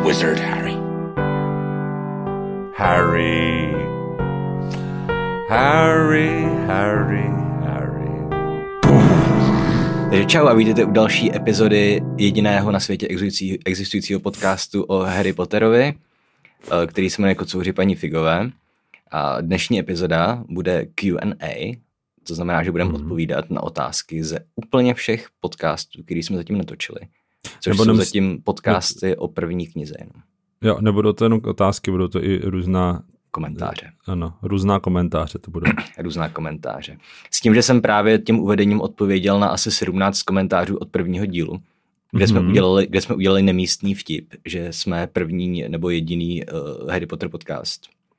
wizard, Harry. Harry. Harry, Harry, Harry. Takže čau a vítejte u další epizody jediného na světě existujícího podcastu o Harry Potterovi, který se jmenuje Kocouři paní Figové. A dnešní epizoda bude Q&A, to znamená, že budeme odpovídat na otázky ze úplně všech podcastů, který jsme zatím natočili. Což jsou zatím podcasty o první knize jenom. Jo, nebudou to jenom otázky, budou to i různá komentáře. Ano, různá komentáře to budou. Různá komentáře. S tím, že jsem právě tím uvedením odpověděl na asi 17 komentářů od prvního dílu, kde jsme udělali nemístný vtip, že jsme první nebo jediný Harry Potter podcast.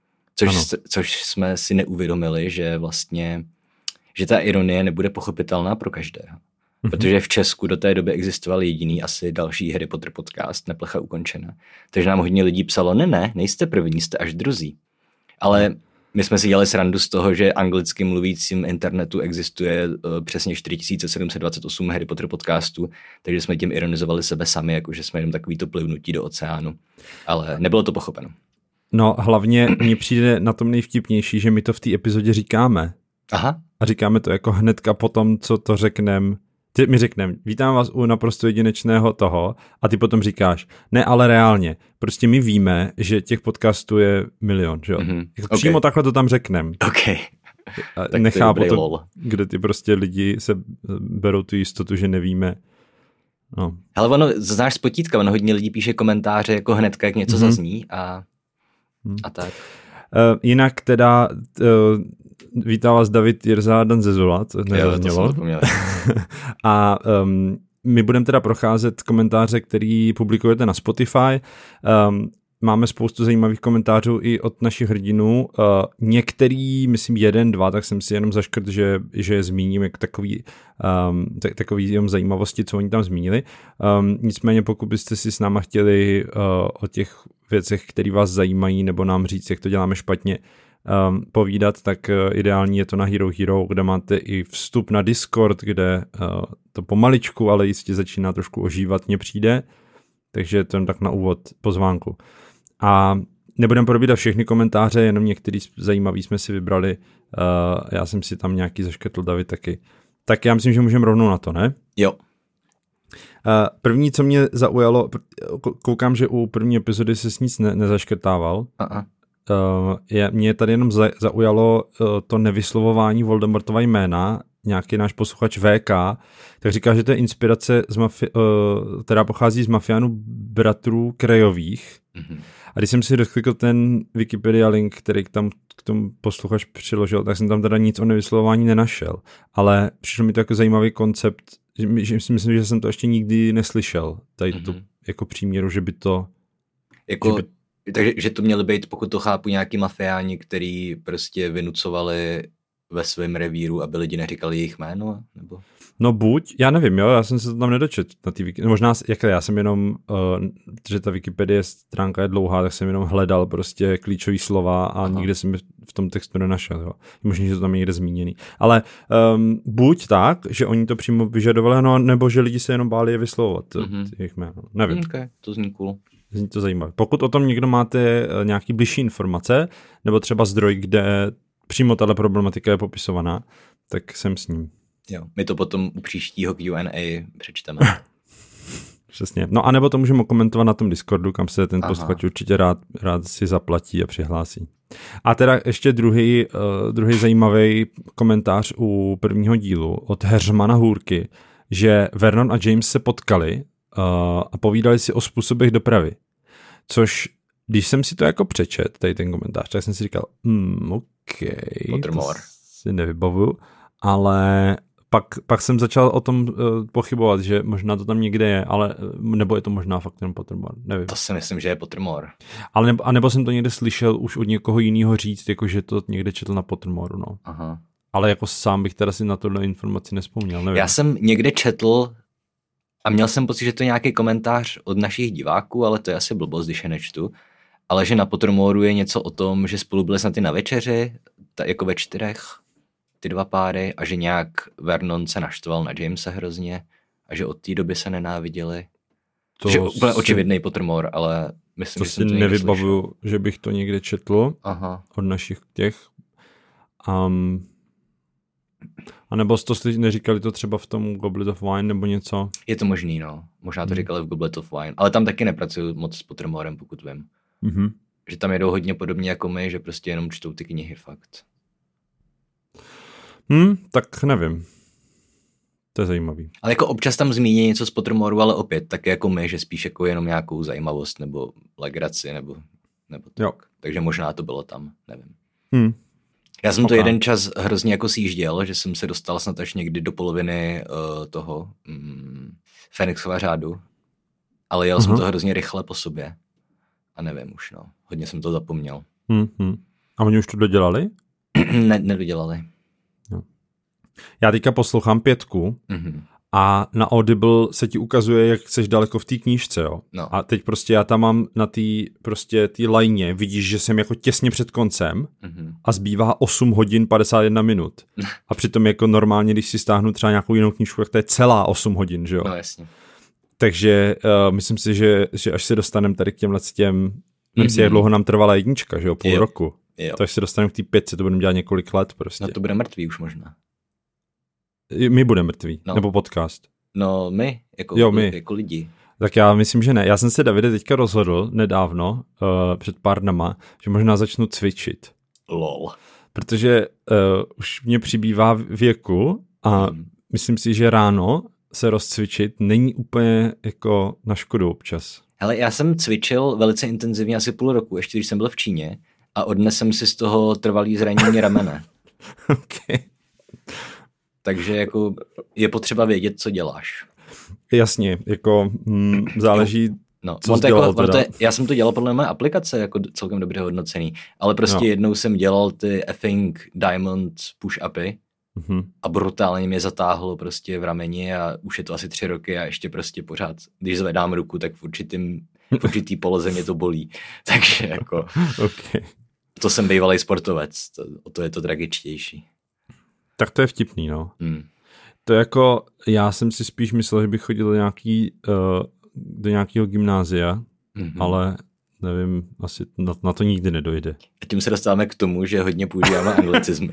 Což jsme si neuvědomili, že vlastně, že ta ironie nebude pochopitelná pro každého. Protože v Česku do té doby existoval jediný asi další Harry Potter podcast, Neplecha ukončena. Takže nám hodně lidí psalo, ne, nejste první, jste až druzí. Ale my jsme si dělali srandu z toho, že anglicky mluvícím internetu existuje přesně 4728 Harry Potter podcastů, takže jsme tím ironizovali sebe sami, jakože jsme jenom takovýto plivnutí do oceánu. Ale nebylo to pochopeno. No hlavně mně přijde na tom nejvtipnější, že my to v té epizodě říkáme. Aha. A říkáme to jako hnedka potom, co to řekneme. My řekneme, vítám vás u naprosto jedinečného toho a ty potom říkáš, ne, ale reálně. Prostě my víme, že těch podcastů je milion, že jo? Jako přímo takhle to tam řekneme. Okay. Nechápu to, kde ty prostě lidi se berou tu jistotu, že nevíme. No. Hele, ono, znáš z potítka, ono hodně lidí píše komentáře jako hnedka, jak něco zazní a tak. Jinak teda... Vítá vás David Jirza Dan Zezula, to nezaznělo. A my budeme teda procházet komentáře, který publikujete na Spotify. Máme spoustu zajímavých komentářů i od našich hrdinů. Některý, myslím 1, 2, tak jsem si jenom zaškrt, že je zmíním jako takový jenom zajímavosti, co oni tam zmínili. Nicméně pokud byste si s náma chtěli o těch věcech, které vás zajímají, nebo nám říct, jak to děláme špatně, povídat, tak ideální je to na Hero Hero, kde máte i vstup na Discord, kde to pomaličku, ale jistě začíná trošku ožívat, mně přijde, takže to jen tak na úvod pozvánku. A nebudeme probírat všechny komentáře, jenom některý zajímavý jsme si vybrali, já jsem si tam nějaký zaškrtl, David taky. Tak já myslím, že můžeme rovnou na to, ne? Jo. První, co mě zaujalo, koukám, že u první epizody se s nic nezaškrtával. Mě tady jenom zaujalo to nevyslovování Voldemortova jména, nějaký náš posluchač VK, tak říká, že to je inspirace, která pochází z mafiánů bratrů Krejových. A když jsem si doklikl ten Wikipedia link, který tam k tomu posluchač přiložil, tak jsem tam teda nic o nevyslovování nenašel. Ale přišlo mi to jako zajímavý koncept, že myslím, že jsem to ještě nikdy neslyšel. Tady to jako příměru, že by to... Takže to měly být, pokud to chápu, nějaký mafiáni, který prostě vynucovali ve svém revíru, aby lidi neříkali jejich jméno, nebo? No buď, já nevím, jo, já jsem se to tam nedočet na té Wikipedii, možná, já jsem jenom, že ta Wikipedie stránka je dlouhá, tak jsem jenom hledal prostě klíčový slova a nikde jsem v tom textu nenašel, jo. Možná, že to tam je někde zmíněný. Ale buď tak, že oni to přímo vyžadovali, no, nebo že lidi se jenom báli je vyslovovat, jejich jméno, nevím. Okay, to zní cool. Zní to zajímavé. Pokud o tom někdo máte nějaký bližší informace, nebo třeba zdroj, kde přímo tato problematika je popisovaná, tak jsem s ním. Jo, my to potom u příštího Q&A přečteme. Přesně. No a nebo to můžeme komentovat na tom Discordu, kam se ten posluchač určitě rád si zaplatí a přihlásí. A teda ještě druhý zajímavý komentář u prvního dílu od Heřmana Hůrky, že Vernon a James se potkali a povídali si o způsobech dopravy. Což, když jsem si to jako přečet, tady ten komentář, tak jsem si říkal, Pottermore. To si nevybavuju, ale pak jsem začal o tom pochybovat, že možná to tam někde je, ale nebo je to možná fakt ten Pottermore, nevím. To si myslím, že je Pottermore. Ale nebo jsem to někde slyšel už od někoho jiného říct, jako že to někde četl na Pottermoreu, no. Aha. Ale jako sám bych teda si na tohle informaci nespomněl, nevím. Já jsem někde četl a měl jsem pocit, že to je nějaký komentář od našich diváků, ale to je asi blbost, když je nečtu. Ale že na Pottermoreu je něco o tom, že spolu byli snad i na večeři, jako ve 4, ty 2 páry, a že nějak Vernon se naštval na Jamese hrozně a že od té doby se nenáviděli. To je úplně očividný Pottermore, ale Myslím, to že si nevybavuju, že bych to někde četl. Aha. Od našich těch. A nebo to neříkali to třeba v tom Goblet of Wine nebo něco? Je to možný, no. Možná to říkali v Goblet of Wine. Ale tam taky nepracuju moc s Pottermorem, pokud vím. Mm-hmm. Že tam jedou hodně podobně jako my, že prostě jenom čtou ty knihy fakt. Tak nevím. To je zajímavý. Ale jako občas tam zmíní něco z Pottermoru, ale opět tak jako my, že spíš jako jenom nějakou zajímavost nebo legraci nebo tak. Jo. Takže možná to bylo tam, nevím. Já jsem to jeden čas hrozně jako sjížděl, že jsem se dostal snad až někdy do poloviny toho Fenixova řádu, ale jel jsem to hrozně rychle po sobě a nevím už, no. Hodně jsem to zapomněl. A oni už to dodělali? Nedodělali. No. Já teďka poslouchám 5 a na Audible se ti ukazuje, jak jsi daleko v té knížce, jo. No. A teď prostě já tam mám na té lajně, vidíš, že jsem jako těsně před koncem a zbývá 8 hodin 51 minut. A přitom jako normálně, když si stáhnu třeba nějakou jinou knížku, tak to je celá 8 hodin, že jo. No jasně. Takže myslím si, že až se dostaneme tady k těmhle vem si, jak dlouho nám trvala jednička, že jo, půl roku. Jo. To až se dostaneme k té 5, to budeme dělat několik let prostě. No to bude mrtvý už možná. My budeme mrtví, nebo podcast. No my, jako lidi. Tak já myslím, že ne. Já jsem se, Davide, teďka rozhodl nedávno, před pár dnama, že možná začnu cvičit. Lol. Protože už mě přibývá věku a myslím si, že ráno se rozcvičit není úplně jako na škodu občas. Hele, já jsem cvičil velice intenzivně asi půl roku, ještě když jsem byl v Číně a odnesl jsem si z toho trvalý zranění ramene. Okay. Takže jako je potřeba vědět, co děláš. Jasně, jako záleží, co jsi dělal teda. Já jsem to dělal podle mé aplikace, jako celkem dobře hodnocený, ale prostě jednou jsem dělal ty effing diamond push-upy a brutálně mě zatáhlo prostě v rameni a už je to asi 3 roky a ještě prostě pořád, když zvedám ruku, tak v určitý poloze mě to bolí. Takže jako to jsem bývalý sportovec, to je to tragičtější. Tak to je vtipný, no. To jako, já jsem si spíš myslel, že bych chodil do nějakého gymnázia, ale nevím, asi na to nikdy nedojde. A tím se dostáváme k tomu, že hodně používáme anglicizmy.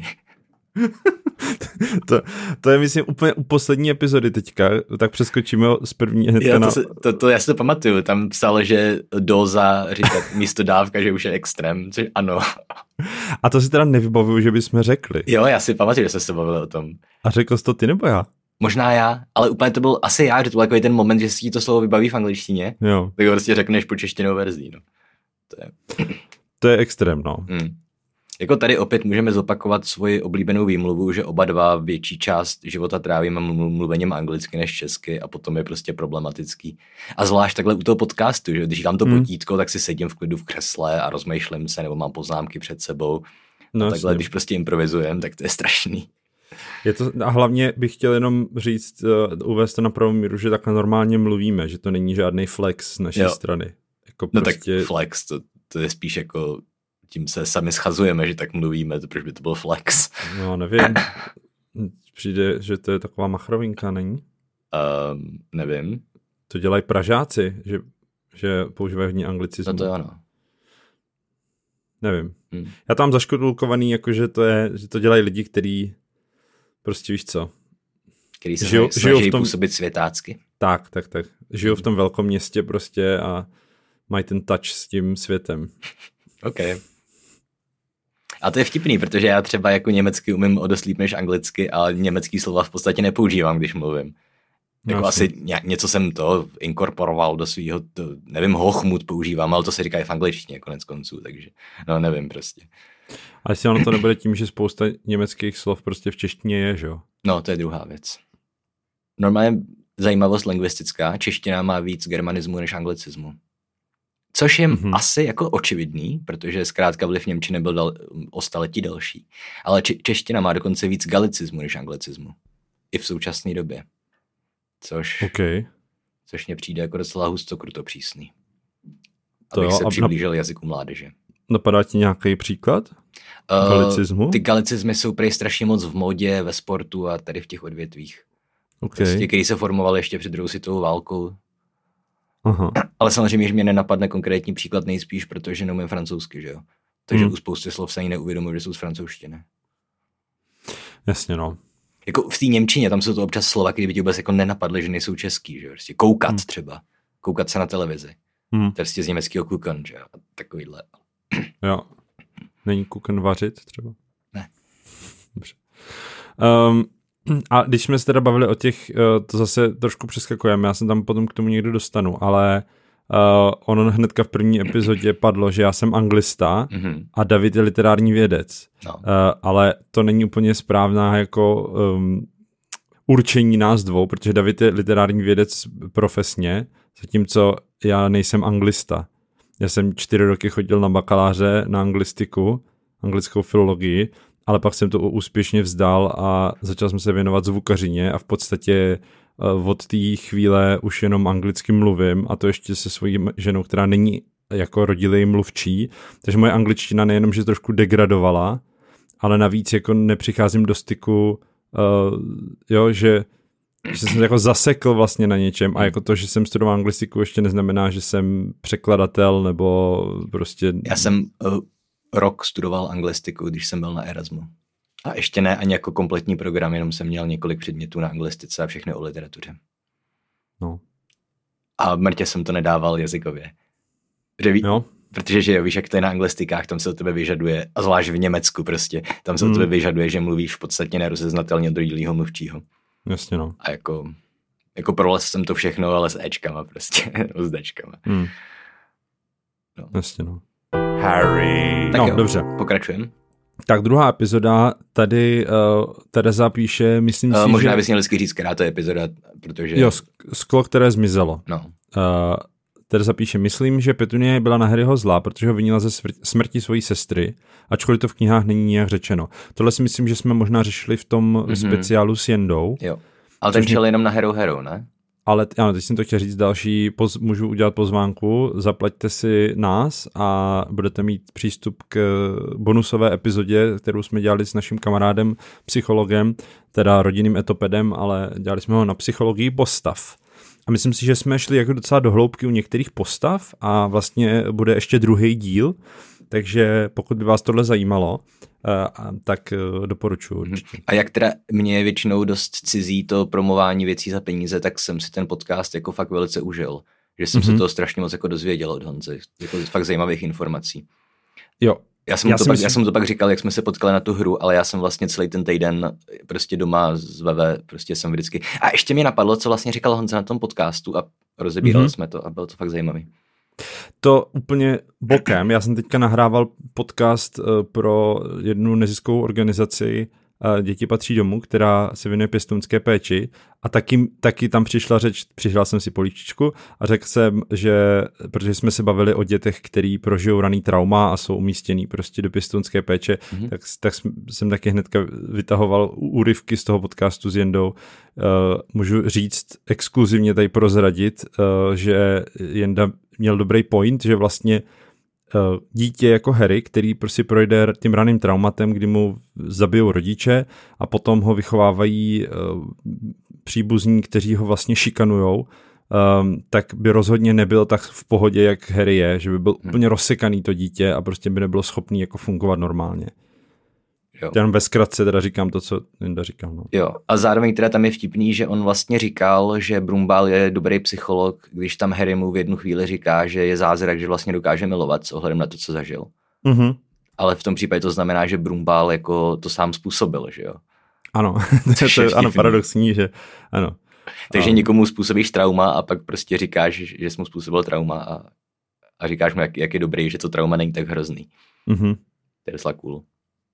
To je, myslím, úplně u poslední epizody teďka, tak přeskočíme z první hnedka to já si to pamatuju, tam psalo, že dóza říkat místo dávka, že už je extrém, což ano. A to si teda nevybavuju, že bychom řekli. Jo, já si pamatuju, že jsme se bavili o tom. A řekl jsi to ty nebo já? Možná já, ale úplně to byl asi já, že to byl takový ten moment, že si to slovo vybaví v angličtině, tak ho prostě řekneš po češtinou verzí, no. To je extrém, no. Jako tady opět můžeme zopakovat svoji oblíbenou výmluvu, že oba dva větší část života trávíme mluvením anglicky než česky a potom je prostě problematický. A zvlášť takhle u toho podcastu, že když dám to potítko, tak si sedím v klidu v křesle a rozmýšlím se, nebo mám poznámky před sebou. No, a takhle, když prostě improvizujem, tak to je strašný. A hlavně bych chtěl jenom říct, uvést to na pravou míru, že takhle normálně mluvíme, že to není žádný flex z naší strany. Jako no prostě... tak flex, to je spíš jako tím se sami schazujeme, že tak mluvíme, proč by to byl flex. No, nevím. Přijde, že to je taková machrovinka, není? Nevím. To dělají Pražáci, že používají hodně anglicismu. No to ano. Nevím. Já tam zaškodulkovaný, jako že to dělají lidi, kteří prostě víš co. Který se snaží působit světácky. Tak. Žijou v tom velkom městě prostě a mají ten touch s tím světem. OK. A to je vtipný, protože já třeba jako německy umím o dost líp než anglicky, ale německý slova v podstatě nepoužívám, když mluvím. Jako asi něco jsem to inkorporoval do svýho, nevím, hochmut používám, ale to se říká i v angličtině konec konců, takže no nevím prostě. A jestli ono to nebude tím, že spousta německých slov prostě v češtině je, že jo? No, to je druhá věc. Normálně zajímavost lingvistická, čeština má víc germanismu než anglicismu. Což je asi jako očividný, protože zkrátka vliv němčiny byl o staletí delší. Ale čeština má dokonce víc galicismu než anglicismu. I v současné době. Což mně přijde jako docela hustokruto přísný. Abych se přiblížil jazyku mládeže. Napadá ti nějaký příklad galicismu? Ty galicizmy jsou prej strašně moc v módě, ve sportu a tady v těch odvětvích. Prostě, který se formovaly ještě před druhou světovou válkou. Aha. Ale samozřejmě, že mě nenapadne konkrétní příklad nejspíš, protože neumím francouzsky, že jo. Takže u spousty slov se ani neuvědomuji, že jsou z francouzštiny. Jasně, no. Jako v té němčině, tam jsou to občas slova, které by ti vůbec jako nenapadly, že nejsou český, že jo. Prostě koukat třeba. Koukat se na televizi. To je prostě z německého kukan, že jo. Takovýhle. Jo. Není kukan vařit třeba? Ne. Dobře. A když jsme se teda bavili o těch, to zase trošku přeskakujeme, já jsem tam potom k tomu někdo dostanu, ale ono hnedka v první epizodě padlo, že já jsem anglista a David je literární vědec. No. Ale to není úplně správná jako určení nás dvou, protože David je literární vědec profesně, zatímco já nejsem anglista. Já jsem 4 roky chodil na bakaláře na anglistiku, anglickou filologii, ale pak jsem to úspěšně vzdal a začal jsem se věnovat zvukařině a v podstatě od té chvíle už jenom anglicky mluvím a to ještě se svojí ženou, která není jako rodilej mluvčí, takže moje angličtina nejenom, že trošku degradovala, ale navíc jako nepřicházím do styku, že jsem jako zasekl vlastně na něčem a jako to, že jsem studoval anglistiku ještě neznamená, že jsem překladatel nebo prostě... Já jsem rok studoval anglistiku, když jsem byl na Erasmu. A ještě ne ani jako kompletní program, jenom jsem měl několik předmětů na anglistice a všechny o literatuře. No. A mrtě jsem to nedával jazykově. Protože že víš, jak to je na anglistikách, tam se od tebe vyžaduje, a zvlášť v Německu prostě, tam se od tebe vyžaduje, že mluvíš v podstatě nerozeznatelně od rodilýho mluvčího. Jasně, no. A jako prolez jsem to všechno, ale s Ečkama prostě, s Dčkama. No. Jasně, no. Harry. Tak no, jo, dobře. Pokračujeme. Tak druhá epizoda, tady Tereza píše, myslím si, možná že... bys měl vždycky říct, která to je epizoda, protože... Jo, sklo, které zmizelo. No. Tereza píše, myslím, že Petunie byla na Harryho zlá, protože ho vinila ze smrti svojí sestry, ačkoliv to v knihách není nijak řečeno. Tohle si myslím, že jsme možná řešili v tom speciálu s Jendou. Jo, ale ten šel jenom na Hero, ne? Ale ano, teď jsem to chtěl říct další, můžu udělat pozvánku, zaplaťte si nás a budete mít přístup k bonusové epizodě, kterou jsme dělali s naším kamarádem, psychologem, teda rodinným etopedem, ale dělali jsme ho na psychologii postav. A myslím si, že jsme šli jako docela do hloubky u některých postav a vlastně bude ještě druhý díl, takže pokud by vás tohle zajímalo, tak doporučuji určitě. A jak teda mě je většinou dost cizí to promování věcí za peníze, tak jsem si ten podcast jako fakt velice užil. Že jsem se toho strašně moc jako dozvěděl od Honzy. Jako fakt zajímavých informací. Jo. Já jsem to pak říkal, jak jsme se potkali na tu hru, ale já jsem vlastně celý ten týden prostě doma z VV, prostě jsem vždycky... A ještě mě napadlo, co vlastně říkal Honza na tom podcastu a rozebírali jsme to a bylo to fakt zajímavý. To úplně bokem. Já jsem teďka nahrával podcast pro jednu neziskovou organizaci Děti patří domů, která se věnuje pěstounské péči a taky tam přišla řeč, přihrál jsem si polívčičku a řekl jsem, že protože jsme se bavili o dětech, který prožijou raný trauma a jsou umístěný prostě do pěstounské péče, tak jsem taky hnedka vytahoval úryvky z toho podcastu s Jendou. Můžu říct exkluzivně tady prozradit, že Jenda měl dobrý point, že vlastně dítě jako Harry, který prostě projde tím raným traumatem, kdy mu zabijou rodiče a potom ho vychovávají příbuzní, kteří ho vlastně šikanujou, tak by rozhodně nebyl tak v pohodě, jak Harry je, že by byl úplně rozsekaný to dítě a prostě by nebylo schopný jako fungovat normálně. Jo. Jenom ve zkratce teda říkám to, co Linda říkal. No. Jo, a zároveň teda tam je vtipný, že on vlastně říkal, že Brumbál je dobrý psycholog, když tam Harry mu v jednu chvíli říká, že je zázrak, že vlastně dokáže milovat s ohledem na to, co zažil. Ale v tom případě to znamená, že Brumbál jako to sám způsobil, že jo? Ano, to je ano, paradoxní, že ano. Takže někomu způsobíš trauma a pak prostě říkáš, že jsi mu způsobil trauma a říkáš mu, jak je dobrý, že to trauma není tak hrozný. To je docela cool.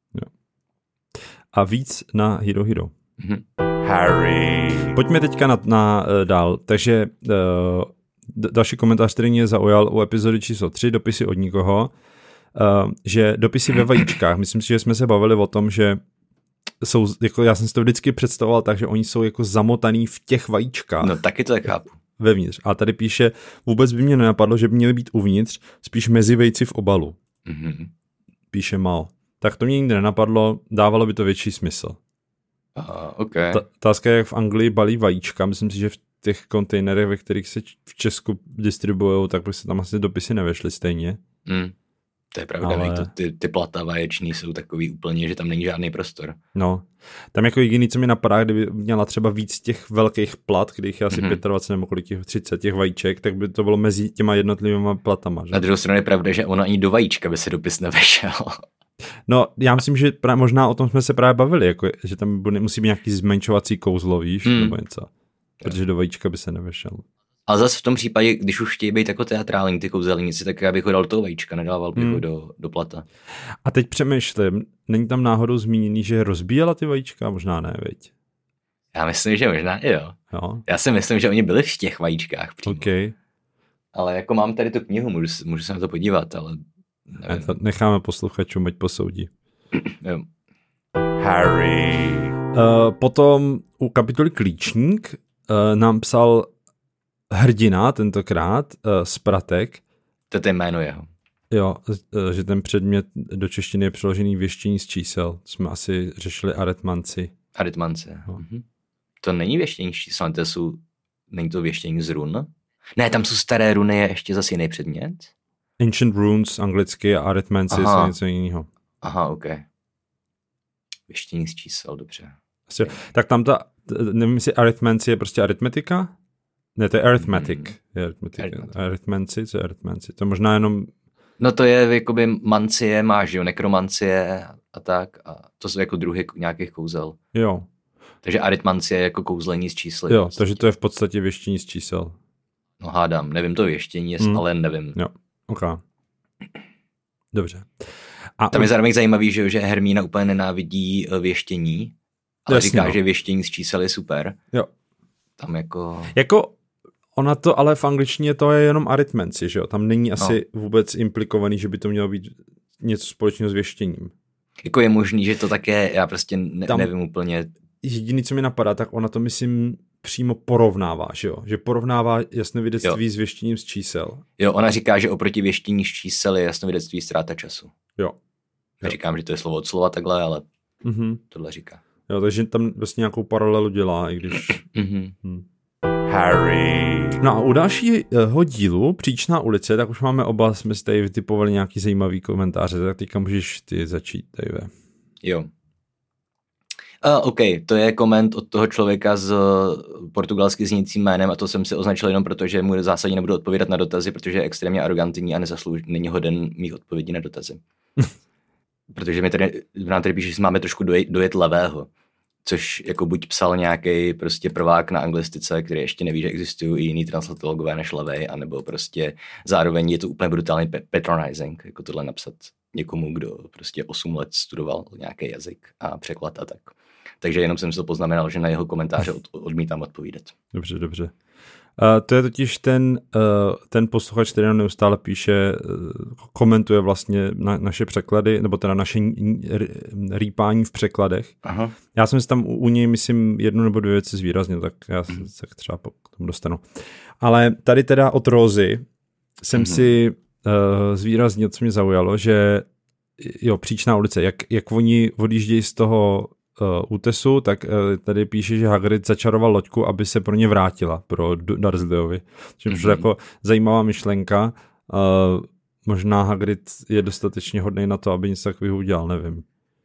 A víc na Hero Hero. Harry. Pojďme teďka na dál. Takže další komentář, který mě zaujal u epizody číslo 3, dopisy od nikoho, že dopisy ve vajíčkách. Myslím si, že jsme se bavili o tom, že jsou, jako já jsem si to vždycky představoval tak, že oni jsou jako zamotaný v těch vajíčkách. No taky to tak chápu. Vevnitř. A tady píše, vůbec by mě nenapadlo, že by měly být uvnitř, spíš mezi vejci v obalu. Píše Mal. Tak to mě nikdy nenapadlo, dávalo by to větší smysl. Okay. Otázka je, jak v Anglii balí vajíčka, myslím si, že v těch kontejnerech, ve kterých se v Česku distribuujou, tak by se tam asi dopisy nevešly stejně. To je pravda, ale... ty plata vaječný jsou takový úplně, že tam není žádný prostor. No, tam jako jediný, co mi napadá, kdyby měla třeba víc těch velkých plat, kdyých je asi 25 nebo kolik 30 těch vajíček, tak by to bylo mezi těma jednotlivými platama. Že? Na druhou stranu je pravda, že ono ani do vajíčka by se dopis nevešel. No, já myslím, že možná o tom jsme se právě bavili, jako, že tam musí být nějaký zmenšovací kouzlo, víš, nebo něco. Protože do vajíčka by se nevešel. Ale zase v tom případě, když už chtějí být jako teatrální ty kouzelníci, tak já bych ho dal do toho vajíčka, nedával bych ho do plata. A teď přemýšlím, není tam náhodou zmíněný, že rozbíjela ty vajíčka? Možná ne, viď? Já myslím, že možná jo. Já si myslím, že oni byli v těch vajíčkách přímo. Okay. Ale jako mám tady tu knihu, můžu se na to podívat, ale nevím. Necháme posluchačům, ať posoudí. Jo. Harry. Potom u kapitoly Klíčník nám psal hrdina tentokrát z Pratek. To je jméno jeho. Jo, že ten předmět do češtiny je přeložený věštění z čísel. Jsme asi řešili aritmanci. No. To není věštění z čísel, není to věštění z run? Ne, tam jsou staré runy, je ještě zase jiný předmět. Ancient runes anglicky a aritmanci jsou něco jiného. Aha, ok. Věštění z čísel, dobře. Tak tam nevím, jestli aritmanci je prostě aritmetika? Ne, to je arithmetic. Arithmanci, co je arithmanci? To je možná jenom... No to je jakoby mancie, máš jo, nekromancie a tak. A to jsou jako druhy nějakých kouzel. Jo. Takže aritmancie je jako kouzlení z čísly. Jo, takže to je v podstatě věštění z čísel. No hádám, nevím to věštění, ale nevím. Jo, ok. Dobře. A tam je zároveň zajímavý, že Hermína úplně nenávidí věštění, ale říká, že věštění z čísel je super. Jo. Tam jako ona to, ale v angličtině to je jenom arithmancy, že jo? Tam není asi vůbec implikovaný, že by to mělo být něco společného s věštěním. Jako je možný, že to tak je, já prostě nevím úplně. Jediný, co mi napadá, tak ona to myslím přímo porovnává, že jo? Že porovnává jasnovidectví s věštěním z čísel. Jo, ona říká, že oproti věštění z čísel je jasnovidectví ztráta času. Jo. Říkám, že to je slovo od slova takhle, ale tohle říká. Jo, takže tam vlastně nějakou paralelu dělá, i když... Harry. No a u dalšího dílu, Příčná ulice, tak už máme oba, jsme si tady vytipovali nějaký zajímavý komentáře, tak teďka můžeš ty začít, Dave. Jo. OK, to je koment od toho člověka s portugalsky znějícím jménem a to jsem si označil jenom proto, že mu zásadně nebudu odpovídat na dotazy, protože je extrémně arrogantní a není hoden mých odpovědí na dotazy. Protože nám tady píše, že máme trošku dojet levého. Což jako buď psal nějaký prostě prvák na anglistice, který ještě neví, že existují i jiný translatologové než levej, anebo prostě zároveň je to úplně brutální patronizing, jako tohle napsat někomu, kdo prostě 8 let studoval nějaký jazyk a překlad a tak. Takže jenom jsem si to poznamenal, že na jeho komentáře odmítám odpovídat. Dobře. To je totiž ten posluchač, který nám neustále píše, komentuje vlastně naše překlady, nebo teda naše rýpání v překladech. Aha. Já jsem si tam u něj, myslím, 1 nebo 2 věci zvýraznil, tak já se třeba k tomu dostanu. Ale tady teda od Rózy jsem si zvýraznil, co mě zaujalo, že jo, Příčná ulice, jak oni odjíždějí z toho útesu, tak tady píše, že Hagrid začaroval loďku, aby se pro ně vrátila, pro Dursleyovi. Což je jako zajímavá myšlenka. Možná Hagrid je dostatečně hodnej na to, aby něco takového udělal, nevím.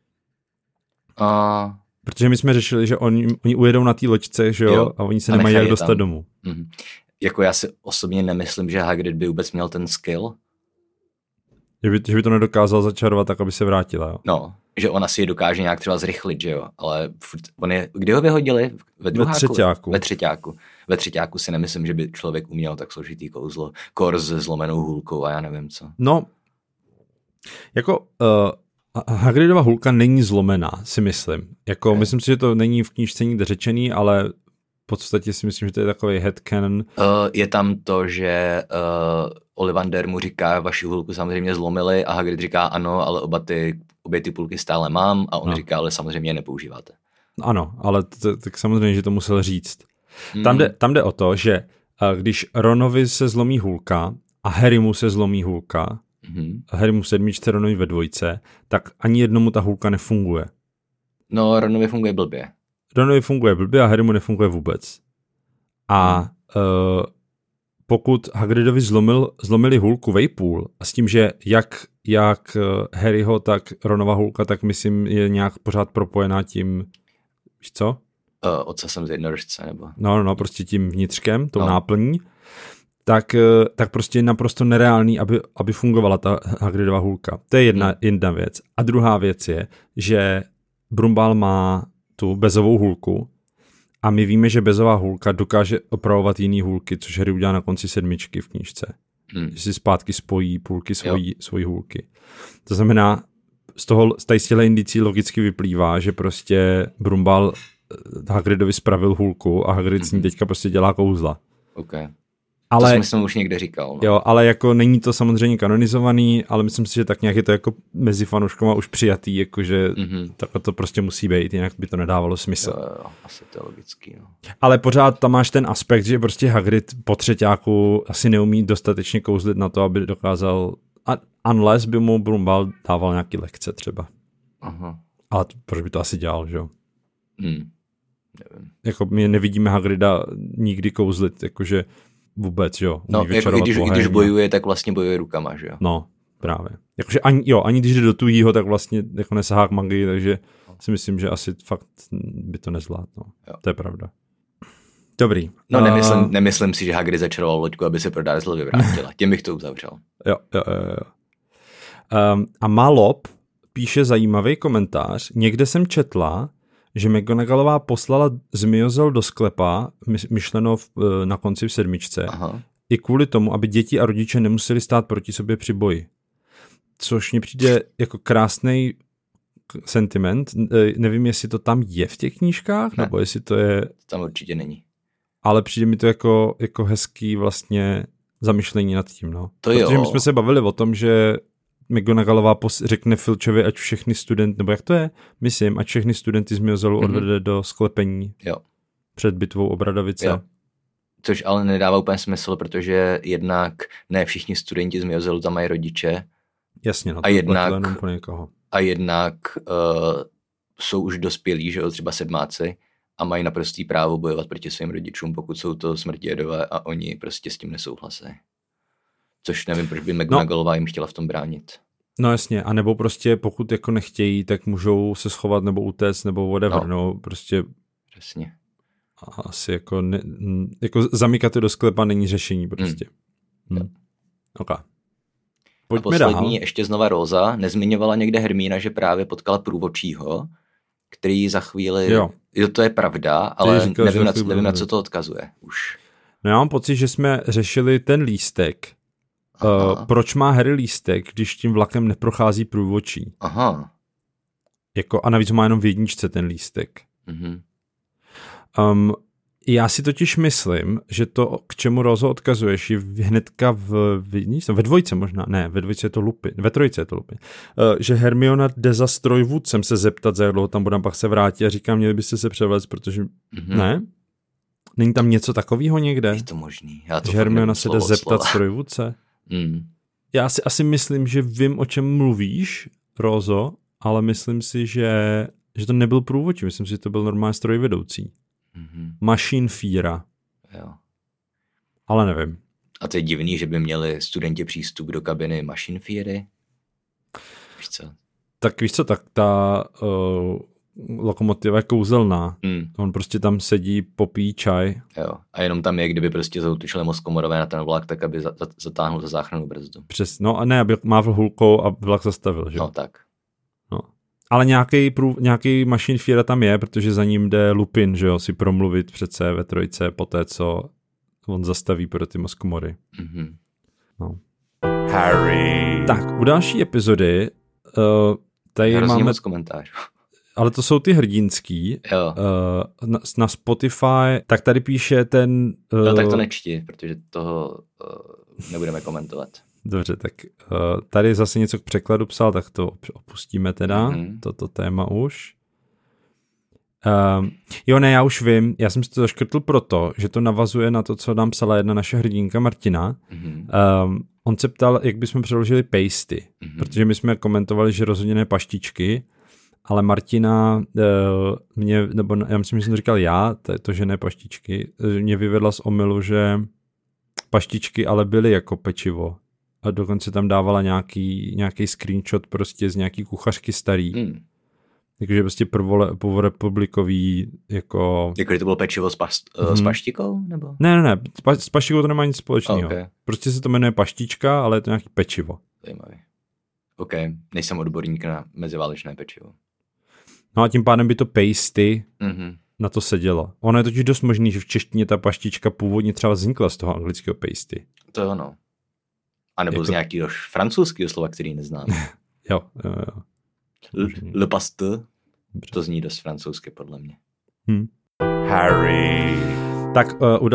Protože my jsme řešili, že oni ujedou na té loďce, že jo, a oni se nemají jak dostat domů. Jako já si osobně nemyslím, že Hagrid by vůbec měl ten skill. Že by to nedokázal začarovat tak, aby se vrátila, jo? No, že on asi je dokáže nějak třeba zrychlit, že jo, ale kdy ho vyhodili? Ve třeťáku. Ve třeťáku si nemyslím, že by člověk uměl tak složitý kouzlo. Kor se zlomenou hůlkou a já nevím co. No, jako Hagridova hůlka není zlomená, si myslím. Jako, myslím si, že to není v knížce nikde řečený, ale v podstatě si myslím, že to je takový headcanon. Je tam to, že Ollivander mu říká, vaši hůlku samozřejmě zlomili a Hagrid říká ano, ale obě ty půlky stále mám a on říká, ale samozřejmě je nepoužíváte. Ano, ale tak samozřejmě, že to musel říct. Tam jde o to, že když Ronovi se zlomí hůlka a Harrymu se zlomí hůlka, Harrymu v 7, Ronovi ve 2, tak ani jednomu ta hůlka nefunguje. No, Ronovi funguje blbě. Ronovi funguje blbě a Harrymu nefunguje vůbec. A pokud Hagridovi zlomili hůlku Vejpůl a s tím, že jak Harryho, tak Ronova hůlka, tak myslím je nějak pořád propojená tím, víš co? Ocasem z jednorožce, nebo? No, prostě tím vnitřkem, tou náplní, tak prostě je naprosto nereálný, aby fungovala ta Hagridova hůlka. To je jedna věc. A druhá věc je, že Brumbál má tu bezovou hůlku a my víme, že bezová hůlka dokáže opravovat jiný hůlky, což Harry udělá na konci 7 v knížce. Že si zpátky spojí půlky svojí hůlky. To znamená, z těchto indicí logicky vyplývá, že prostě Brumbál Hagridovi spravil hůlku a Hagrid s ní teďka prostě dělá kouzla. Okay. Ale, to jsem už někde říkal. No. Jo, ale jako není to samozřejmě kanonizovaný, ale myslím si, že tak nějak je to jako mezi fanouškama už přijatý, jakože takhle to prostě musí být, jinak by to nedávalo smysl. Jo, asi to je logický. No. Ale pořád tam máš ten aspekt, že prostě Hagrid po třeťáku asi neumí dostatečně kouzlit na to, aby dokázal, unless by mu Brumbál dával nějaký lekce třeba. Aha. Ale proč by to asi dělal, že jo? Nevím. Jako my nevidíme Hagrida nikdy kouzlit, jakože vůbec, jo. No, jako když bojuje, tak vlastně bojuje rukama, že jo. No, právě. Jakože ani když jde do tujího, tak vlastně jako nesahá k magii, takže si myslím, že asi fakt by to nezvládl. No. To je pravda. Dobrý. No, nemyslím si, že Hagrid začaroval loďku, aby se Prodázl vyvrátila. Tím bych to uzavřel. Jo. A Malop píše zajímavý komentář. Někde jsem četla, že McGonagallová poslala zmiozel do sklepa, myšleno na konci v 7. Aha. I kvůli tomu, aby děti a rodiče nemuseli stát proti sobě při boji. Což mně přijde jako krásný sentiment. Nevím, jestli to tam je v těch knížkách, nebo jestli to je... Tam určitě není. Ale přijde mi to jako hezký vlastně zamyšlení nad tím. No. Protože my jsme se bavili o tom, že McGonagallová řekne Filchovi, ať všechny studenty, nebo jak to je? Myslím, ať všechny studenty z Miozelu odvede do sklepení před bitvou o Bradavice. Jo. Což ale nedává úplně smysl, protože jednak ne všichni studenti z Miozelu tam mají rodiče. Jasně, no, a jednak jsou už dospělí, že jo, třeba sedmáci a mají naprostý právo bojovat proti svým rodičům, pokud jsou to smrtijedové a oni prostě s tím nesouhlasí. Což nevím, proč by McGonagallová jim chtěla v tom bránit. No jasně, a nebo prostě pokud jako nechtějí, tak můžou se schovat nebo utéct nebo whatever, no prostě. Přesně. Asi jako zamykat do sklepa není řešení prostě. Okay. Pojďme dál. Poslední ještě znova Róza nezmiňovala někde Hermína, že právě potkala průvodčího, který za chvíli, jo to je pravda, ale nevím, na co to odkazuje už. No já mám pocit, že jsme řešili ten lístek. Proč má Harry lístek, když tím vlakem neprochází průvodčí? Aha. Jako, a navíc má jenom v 1 ten lístek. Já si totiž myslím, že to, k čemu Rózo odkazuješ, je hnedka ve 2 možná, ne, ve 2 je to Lupin, ve 3 je to Lupin, že Hermiona jde za strojvůdcem se zeptat, za jak dlouho tam budem, pak se vrátí a říká, měli byste se převléct, protože ne? Není tam něco takového někde? Je to možný. Že Hermiona se jde zeptat strojvůdce? Já si asi myslím, že vím, o čem mluvíš, Rózo, ale myslím si, že to nebyl průvodčí, myslím si, že to byl normální strojvedoucí. Machine Feara. Jo. Ale nevím. A to je divný, že by měli studenti přístup do kabiny Machine Feary? Víš co? Tak víš co, tak ta lokomotiva je kouzelná. On prostě tam sedí, popíjí čaj. Jo. A jenom tam je, kdyby prostě zaútočili mozkomorové na ten vlak, tak aby zatáhnul za záchranu brzdu. No a ne, aby mávl hulkou a vlak zastavil, že? No tak. No. Ale nějaký Machine Feara tam je, protože za ním jde Lupin, že jo, si promluvit přece ve 3 poté, co on zastaví pro ty mozkomory. No. Harry. Tak, u další epizody tady máme... moc komentářů. Ale to jsou ty hrdinský. Jo. Na Spotify, tak tady píše ten... No tak to nečti, protože toho nebudeme komentovat. Dobře, tak tady zase něco k překladu psal, tak to opustíme teda, toto téma už. Jo, ne, já už vím, já jsem si to zaškrtl proto, že to navazuje na to, co nám psala jedna naše hrdinka Martina. On se ptal, jak bychom přeložili pasty, protože my jsme komentovali, že rozhodně ne paštičky ale Martina nebo já myslím, že jsem to říkal to, že ne paštičky, mě vyvedla z omylu, že paštičky ale byly jako pečivo. A dokonce tam dávala nějaký screenshot prostě z nějaký kuchařky starý. Takže prostě prvorepublikový jako... Jako to bylo pečivo s paštikou? Nebo? Ne, s paštikou to nemá nic společného. Okay. Prostě se to jmenuje paštička, ale je to nějaký pečivo. Zajímavý. OK, nejsem odborník na meziválečné pečivo. No a tím pádem by to pasty na to sedělo. Ono je totiž dost možný, že v češtině ta paštička původně třeba vznikla z toho anglického pasty. To je ono. A nebo z nějakého francouzského slova, který neznám. Jo. Le paste. To zní dost francouzsky, podle mě. Harry. Tak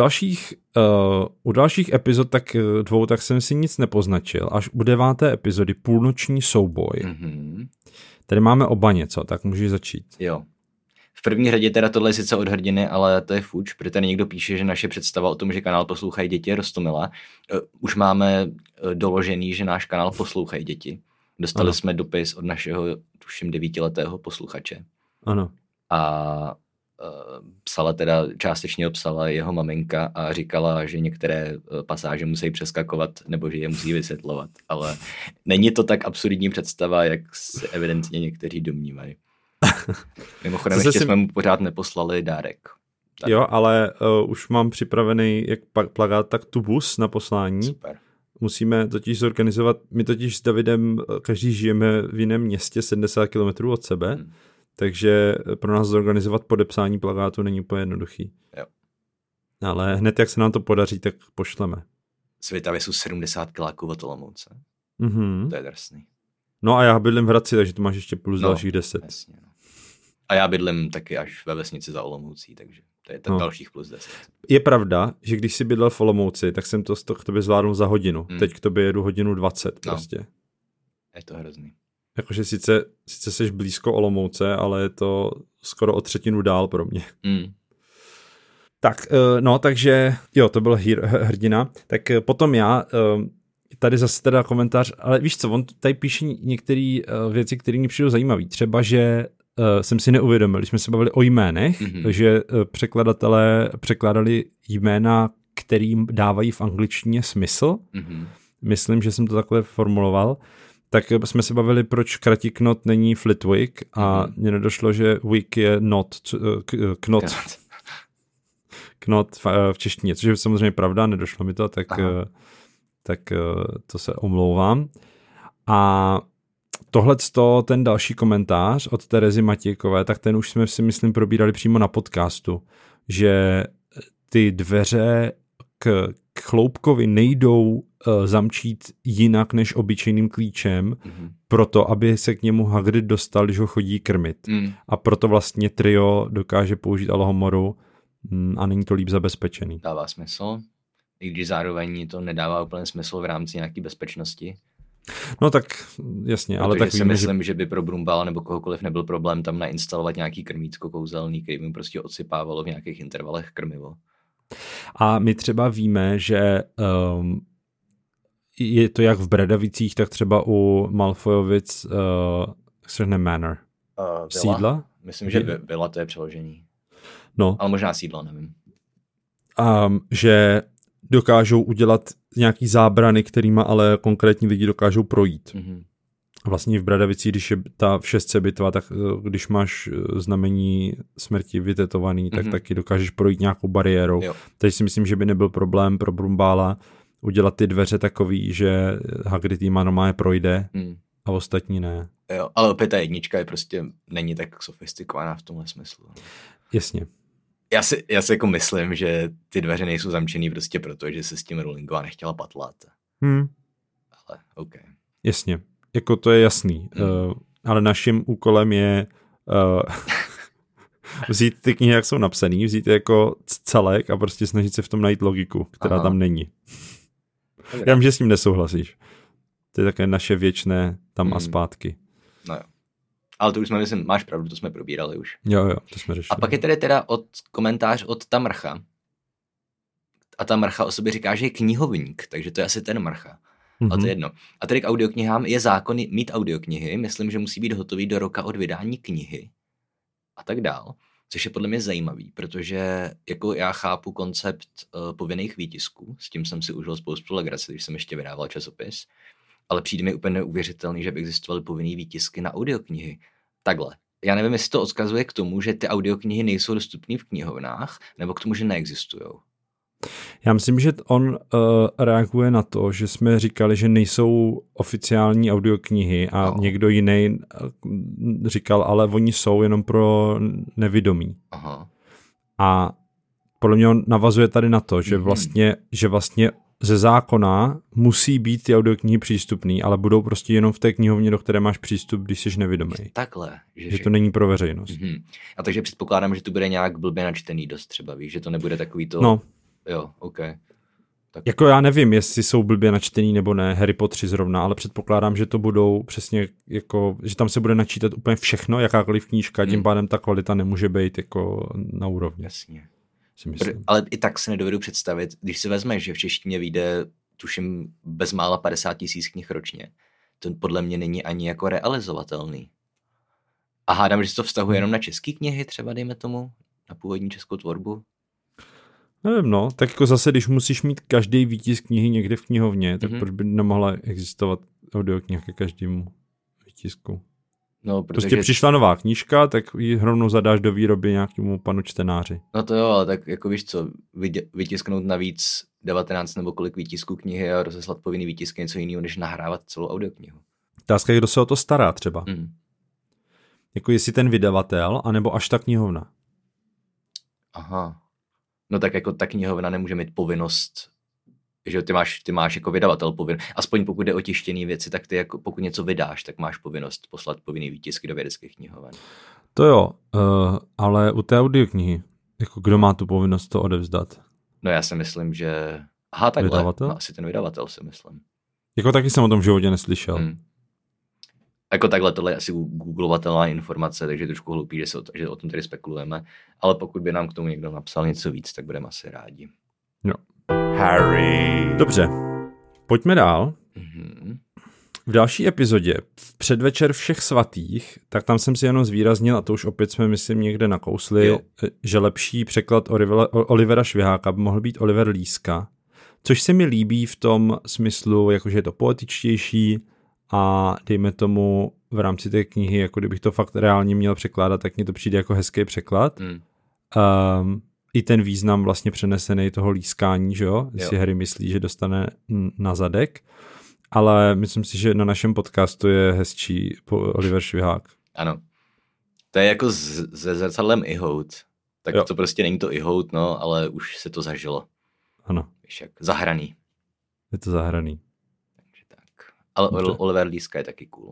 u dalších epizod tak jsem si nic nepoznačil. Až u 9. epizody Půlnoční souboj. Tady máme oba něco, tak můžeš začít. Jo. V první řadě teda tohle je sice od hrdiny, ale to je fuč, protože tady někdo píše, že naše představa o tom, že kanál poslouchají děti, je roztomilá. Už máme doložený, že náš kanál poslouchají děti. Dostali jsme dopis od našeho, tuším, 9letého posluchače. Ano. A částečně obsala jeho maminka a říkala, že některé pasáže musí přeskakovat nebo že je musí vysvětlovat. Ale není to tak absurdní představa, jak se evidentně někteří domnívají. Mimochodem ještě jsme mu pořád neposlali dárek. Tak. Jo, ale už mám připravený jak plakát, tak tubus na poslání. Super. Musíme totiž zorganizovat, my totiž s Davidem každý žijeme v jiném městě 70 km od sebe, takže pro nás zorganizovat podepsání plakátu není úplně jednoduchý. Jo. Ale hned jak se nám to podaří, tak pošleme. Svitavě jsou 70 kiláků od Olomouce. To je drsný. No a já bydlím v Hradci, takže to máš ještě plus dalších 10. Jasně, no. A já bydlím taky až ve vesnici za Olomoucí, takže to je dalších plus 10. Je pravda, že když jsi bydlel v Olomouci, tak jsem to k tobě zvládnul za hodinu. Teď k tobě jedu 1:20 prostě. Je to hrozný. Jakože sice jsi blízko Olomouce, ale je to skoro o 1/3 dál pro mě. Tak, takže jo, to byl hrdina. Tak potom tady zase teda komentář, ale víš co, on tady píše některé věci, které mi přijdou zajímavé. Třeba, že jsem si neuvědomil, když jsme se bavili o jménech, že překladatelé překládali jména, kterým dávají v angličtině smysl. Myslím, že jsem to takhle formuloval. Tak jsme se bavili, proč kratiknot není Flitwick a mně nedošlo, že wick je knot v češtině, což je samozřejmě pravda, nedošlo mi to, tak to se omlouvám. A tohleto, ten další komentář od Terezy Matějkové, tak ten už jsme si myslím probírali přímo na podcastu, že ty dveře k chloupkovi nejdou zamčít jinak než obyčejným klíčem, proto, aby se k němu Hagrid dostal, když ho chodí krmit. A proto vlastně trio dokáže použít Alohomoru a není to líp zabezpečený. Dává smysl, i když zároveň to nedává úplně smysl v rámci nějaké bezpečnosti. No tak jasně, protože ale tak si myslím, že by pro Brumbala nebo kohokoliv nebyl problém tam nainstalovat nějaký krmítko kouzelný, který mu prostě odsypávalo v nějakých intervalech krmivo. A my třeba víme, že je to jak v Bradavicích, tak třeba u Malfojovic Manor. Sídla? Myslím, že Vila to je přeložení. No. Ale možná sídlo, nevím. Že dokážou udělat nějaký zábrany, kterýma ale konkrétní lidi dokážou projít. A vlastně v Bradavicích, když je ta v 6. bitva, tak když máš znamení smrti vytetovaný, tak taky dokážeš projít nějakou bariérou. Jo. Takže si myslím, že by nebyl problém pro Brumbála udělat ty dveře takový, že Hagrid jima normálně projde a ostatní ne. Jo, ale opět ta jednička je prostě není tak sofistikovaná v tomhle smyslu. Jasně. Já si jako myslím, že ty dveře nejsou zamčený prostě proto, že se s tím Rowlingová nechtěla patlat. Ale OK. Jasně, jako to je jasný. Ale naším úkolem je vzít ty knihy, jak jsou napsaný, vzít je jako celek a prostě snažit se v tom najít logiku, která tam není. Já vím, že s tím nesouhlasíš. To je také naše věčné tam a zpátky. No jo. Ale to už jsme, myslím, máš pravdu, to jsme probírali už. Jo, to jsme řešili. A pak je teda komentář od Tamrcha. A ta Mrcha o sobě říká, že je knihovník, takže to je asi ten Mrcha. ale to je jedno. A tady k audioknihám je zákon mít audioknihy, myslím, že musí být hotový do roka od vydání knihy a tak dál, což je podle mě zajímavý, protože jako já chápu koncept povinných výtisků, s tím jsem si užil spoustu legrace, když jsem ještě vydával časopis, ale přijde mi úplně neuvěřitelný, že by existovaly povinný výtisky na audioknihy. Takhle. Já nevím, jestli to odkazuje k tomu, že ty audioknihy nejsou dostupné v knihovnách, nebo k tomu, že neexistují. Já myslím, že on reaguje na to, že jsme říkali, že nejsou oficiální audioknihy a někdo jiný říkal, ale oni jsou jenom pro nevidomí. Aha. A podle mě on navazuje tady na to, že vlastně ze zákona musí být ty audioknihy přístupný, ale budou prostě jenom v té knihovně, do které máš přístup, když jsi nevidomý. Takhle. Že to není pro veřejnost. A takže předpokládám, že to bude nějak blbě načtený dost třeba, víš, že to nebude takový to... No. Jo, OK. Tak. Jako já nevím, jestli jsou blbě načtený nebo ne, Harry Potter zrovna, ale předpokládám, že to budou přesně jako, že tam se bude načítat úplně všechno, jakákoliv knížka, tím pádem ta kvalita nemůže být jako na úrovni. Jasně. Ale i tak si nedovedu představit, když si vezmeš, že v češtině vyjde, tuším, bezmála 50 000 knih ročně, to podle mě není ani jako realizovatelný. A hádám, že se to vztahuje jenom na české knihy, třeba dejme tomu, na původní českou tvorbu. Nevím, no, tak jako zase, když musíš mít každý výtisk knihy někde v knihovně, tak proč by nemohla existovat audiokniha ke každému výtisku? No, protože... Prostě přišla nová knížka, tak ji rovnou zadáš do výroby nějakému panu čtenáři. No to jo, ale tak jako víš co, vytisknout navíc 19 nebo kolik výtisků knihy a rozeslat povinný výtisk něco jiného, než nahrávat celou audioknihu. Otázka je, kdo se o to stará třeba. Jako jestli ten vydavatel, anebo až ta knihovna. Aha. No tak jako ta knihovna nemůže mít povinnost, že ty máš jako vydavatel povinnost, aspoň pokud jde o tištěné věci, tak ty jako pokud něco vydáš, tak máš povinnost poslat povinný výtisky do vědeckých knihoven. To jo, ale u té audioknihy, jako kdo má tu povinnost to odevzdat? No já si myslím, že... Aha, takhle, vydavatel? No, asi ten vydavatel si myslím. Jako taky jsem o tom v životě neslyšel. Jako takhle, tohle je asi googlovatelná informace, takže je trošku hloupý, že o tom tady spekulujeme, ale pokud by nám k tomu někdo napsal něco víc, tak budeme asi rádi. Jo. Harry. Dobře, pojďme dál. V další epizodě, v předvečer všech svatých, tak tam jsem si jenom zvýraznil, a to už opět jsme, myslím, někde nakousli, že lepší překlad Olivera Šviháka by mohl být Oliver Líska, což se mi líbí v tom smyslu, jakože je to poetičtější a dejme tomu v rámci té knihy, jako kdybych to fakt reálně měl překládat, tak mně to přijde jako hezký překlad. I ten význam vlastně přenesený toho lískání, že jo? Jestli Harry myslí, že dostane na zadek. Ale myslím si, že na našem podcastu je hezčí Oliver Švihák. Ano. To je jako se zrcadlem Ihout. Tak to prostě není to Ihout, no, ale už se to zažilo. Ano. Víš jak, zahraný. Je to zahraný. Takže tak. Ale Oliver Líska je taky cool.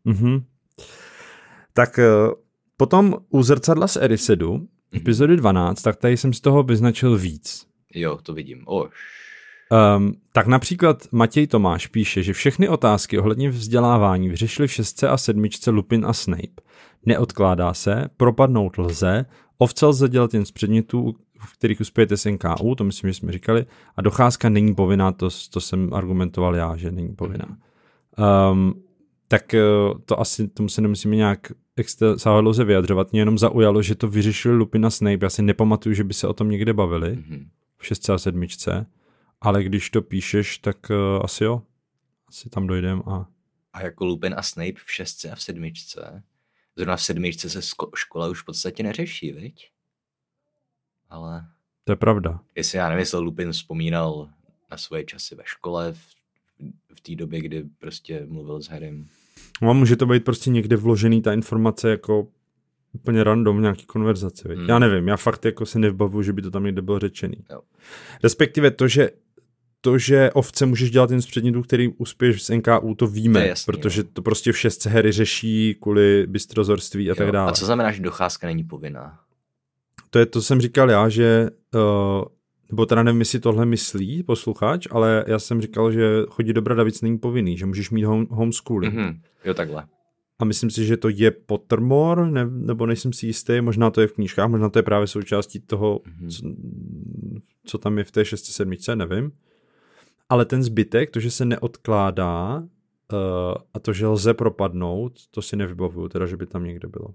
Tak potom u Zrcadla z Erisedu, epizody 12, tak tady jsem z toho vyznačil víc. Jo, to vidím. Tak například Matěj Tomáš píše, že všechny otázky ohledně vzdělávání vyřešili v 6. a 7. Lupin a Snape. Neodkládá se, propadnout lze, ovce lze dělat jen z předmětů, v kterých uspějete s NKU, to myslím, že jsme říkali, a docházka není povinná, to jsem argumentoval já, že není povinná. Tak to asi tomu se nemusíme nějak extra sáhodlouze vyjadřovat. Mě jenom zaujalo, že to vyřešili Lupin a Snape. Já si nepamatuju, že by se o tom někde bavili v 6. a 7. Ale když to píšeš, tak asi jo. Asi tam dojdem A jako Lupin a Snape v 6. a v 7. Zrovna v 7. se škola už v podstatě neřeší, viď? Ale... To je pravda. Jestli já nevím, jestli Lupin vzpomínal na svoje časy ve škole v té době, kdy prostě mluvil s Harrym. No, může to být prostě někde vložený ta informace jako úplně random v nějaký konverzaci. Já nevím, já fakt jako se nevbavuju, že by to tam někde bylo řečený. Jo. Respektive to, že ovce můžeš dělat jen z předmětů, který uspěješ z NKU, to víme, to jasný, protože to prostě v 6. Harry řeší kvůli bystrozorství a tak dále. A co znamená, že docházka není povinná? To jsem říkal já, že nebo teda nevím, jestli tohle myslí posluchač, ale já jsem říkal, že chodit do Bradavic není povinný, že můžeš mít homeschooling. Jo, takhle. A myslím si, že to je Pottermore, nebo nejsem si jistý, možná to je v knížkách, možná to je právě součástí toho, co tam je v té 6. 7. nevím. ale ten zbytek, to, že se neodkládá a to, že lze propadnout, to si nevybavuju, teda, že by tam někde bylo.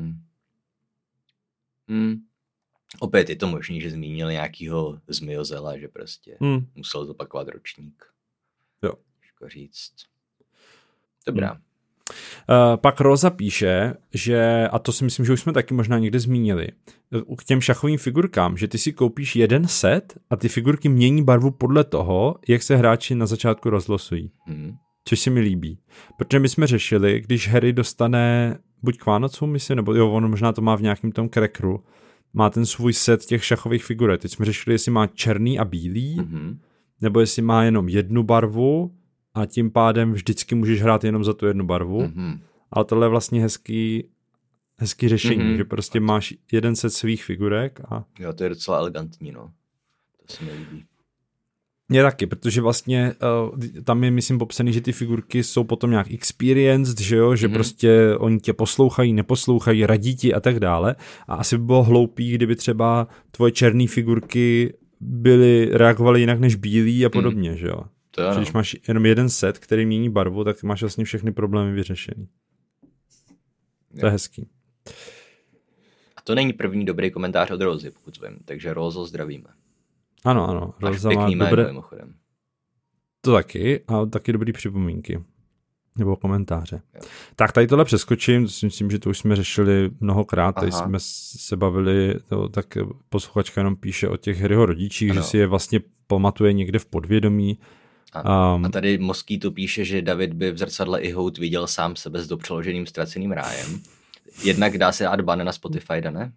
Opět je to možný, že zmínil nějakýho zmiozela, že prostě musel zopakovat ročník. Jo. Těžko říct. Dobrá. Pak Roza píše, že, a to si myslím, že už jsme taky možná někde zmínili, k těm šachovým figurkám, že ty si koupíš jeden set a ty figurky mění barvu podle toho, jak se hráči na začátku rozlosují. Což se mi líbí. Protože my jsme řešili, když Harry dostane buď k Vánocům, myslím, nebo jo, on možná to má v nějakém tom crackeru, má ten svůj set těch šachových figurek. Teď jsme řešili, jestli má černý a bílý, nebo jestli má jenom jednu barvu a tím pádem vždycky můžeš hrát jenom za tu jednu barvu. Ale tohle je vlastně hezký řešení, že prostě máš jeden set svých figurek. A... Jo, to je docela elegantní, no. To se mi líbí. Mně taky, protože vlastně tam je, myslím, popsaný, že ty figurky jsou potom nějak experienced, že jo, že prostě oni tě poslouchají, neposlouchají, radí ti a tak dále. A asi by bylo hloupý, kdyby třeba tvoje černé figurky reagovaly jinak než bílý a podobně, že jo. Když máš jenom jeden set, který mění barvu, tak máš vlastně všechny problémy vyřešený. To je hezký. A to není první dobrý komentář od Rozy, pokud vím, takže Rozo zdravíme. Ano. Roza má dobré... mimochodem. To taky, a taky dobrý připomínky. Nebo komentáře. Jo. Tak tady tohle přeskočím, to si myslím, že to už jsme řešili mnohokrát, tady jsme se bavili, tak posluchačka jenom píše o těch Harryho rodičích, že si je vlastně pamatuje někde v podvědomí. A tady Moskýto píše, že David by v zrcadle iHout viděl sám sebe s dopřeloženým Ztraceným rájem. Jednak dá se dát ban na Spotify, ne?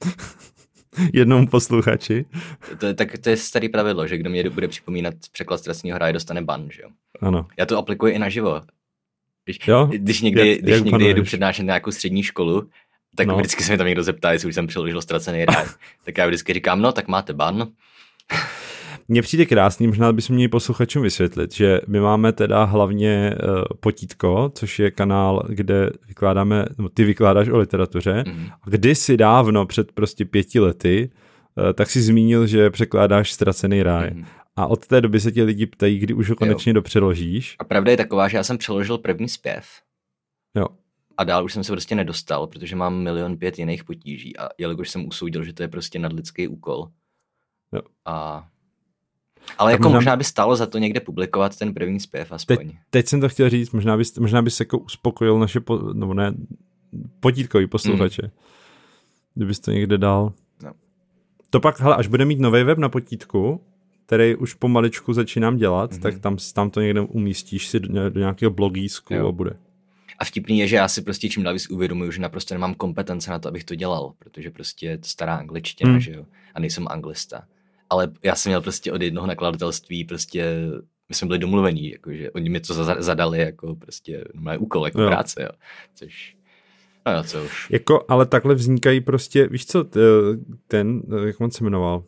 Jednomu posluchači. To je starý pravidlo, že kdo mě bude připomínat překlad Ztraceného ráje, dostane ban, že jo? Ano. Já to aplikuji i naživo. Když někdy jedu přednášet na nějakou střední školu, tak vždycky se mi tam někdo zeptá, jestli už jsem přeložil Ztracený ráj. Tak já vždycky říkám, no tak máte ban. Mně přijde krásný, možná bychom měli posluchačům vysvětlit, že my máme teda hlavně Potítko, což je kanál, kde vykládáme, ty vykládáš o literatuře. A kdysi dávno, před prostě 5 lety, tak si zmínil, že překládáš Ztracený ráj. A od té doby se ti lidi ptají, kdy už ho konečně dopřeložíš. A pravda je taková, že já jsem přeložil první zpěv. Jo. A dál už jsem se prostě nedostal, protože mám 1 500 000 jiných potíží. A jelikož jsem usoudil, že to je prostě nadlidský úkol. Jo. Ale jako možná by stálo za to někde publikovat ten první zpěv aspoň. Teď jsem to chtěl říct, možná bys jako uspokojil naše potítkový posluchače. Kdybys to někde dal. No. To pak, hele, až bude mít nový web na Potítku, který už pomaličku začínám dělat, tak tam to někde umístíš si do nějakého blogísku a bude. A vtipný je, že já si prostě čím dál víc uvědomuji, že naprosto nemám kompetence na to, abych to dělal, protože prostě je to stará angličtina, že jo, a nejsem anglista. Ale já jsem měl prostě od jednoho nakladatelství prostě, my jsme byli domluvení, jakože oni mi to zadali jako prostě moje úkol, jako práce, jo. Což, co už. Jako, ale takhle vznikají prostě, víš co, ten, jak on se jmenoval?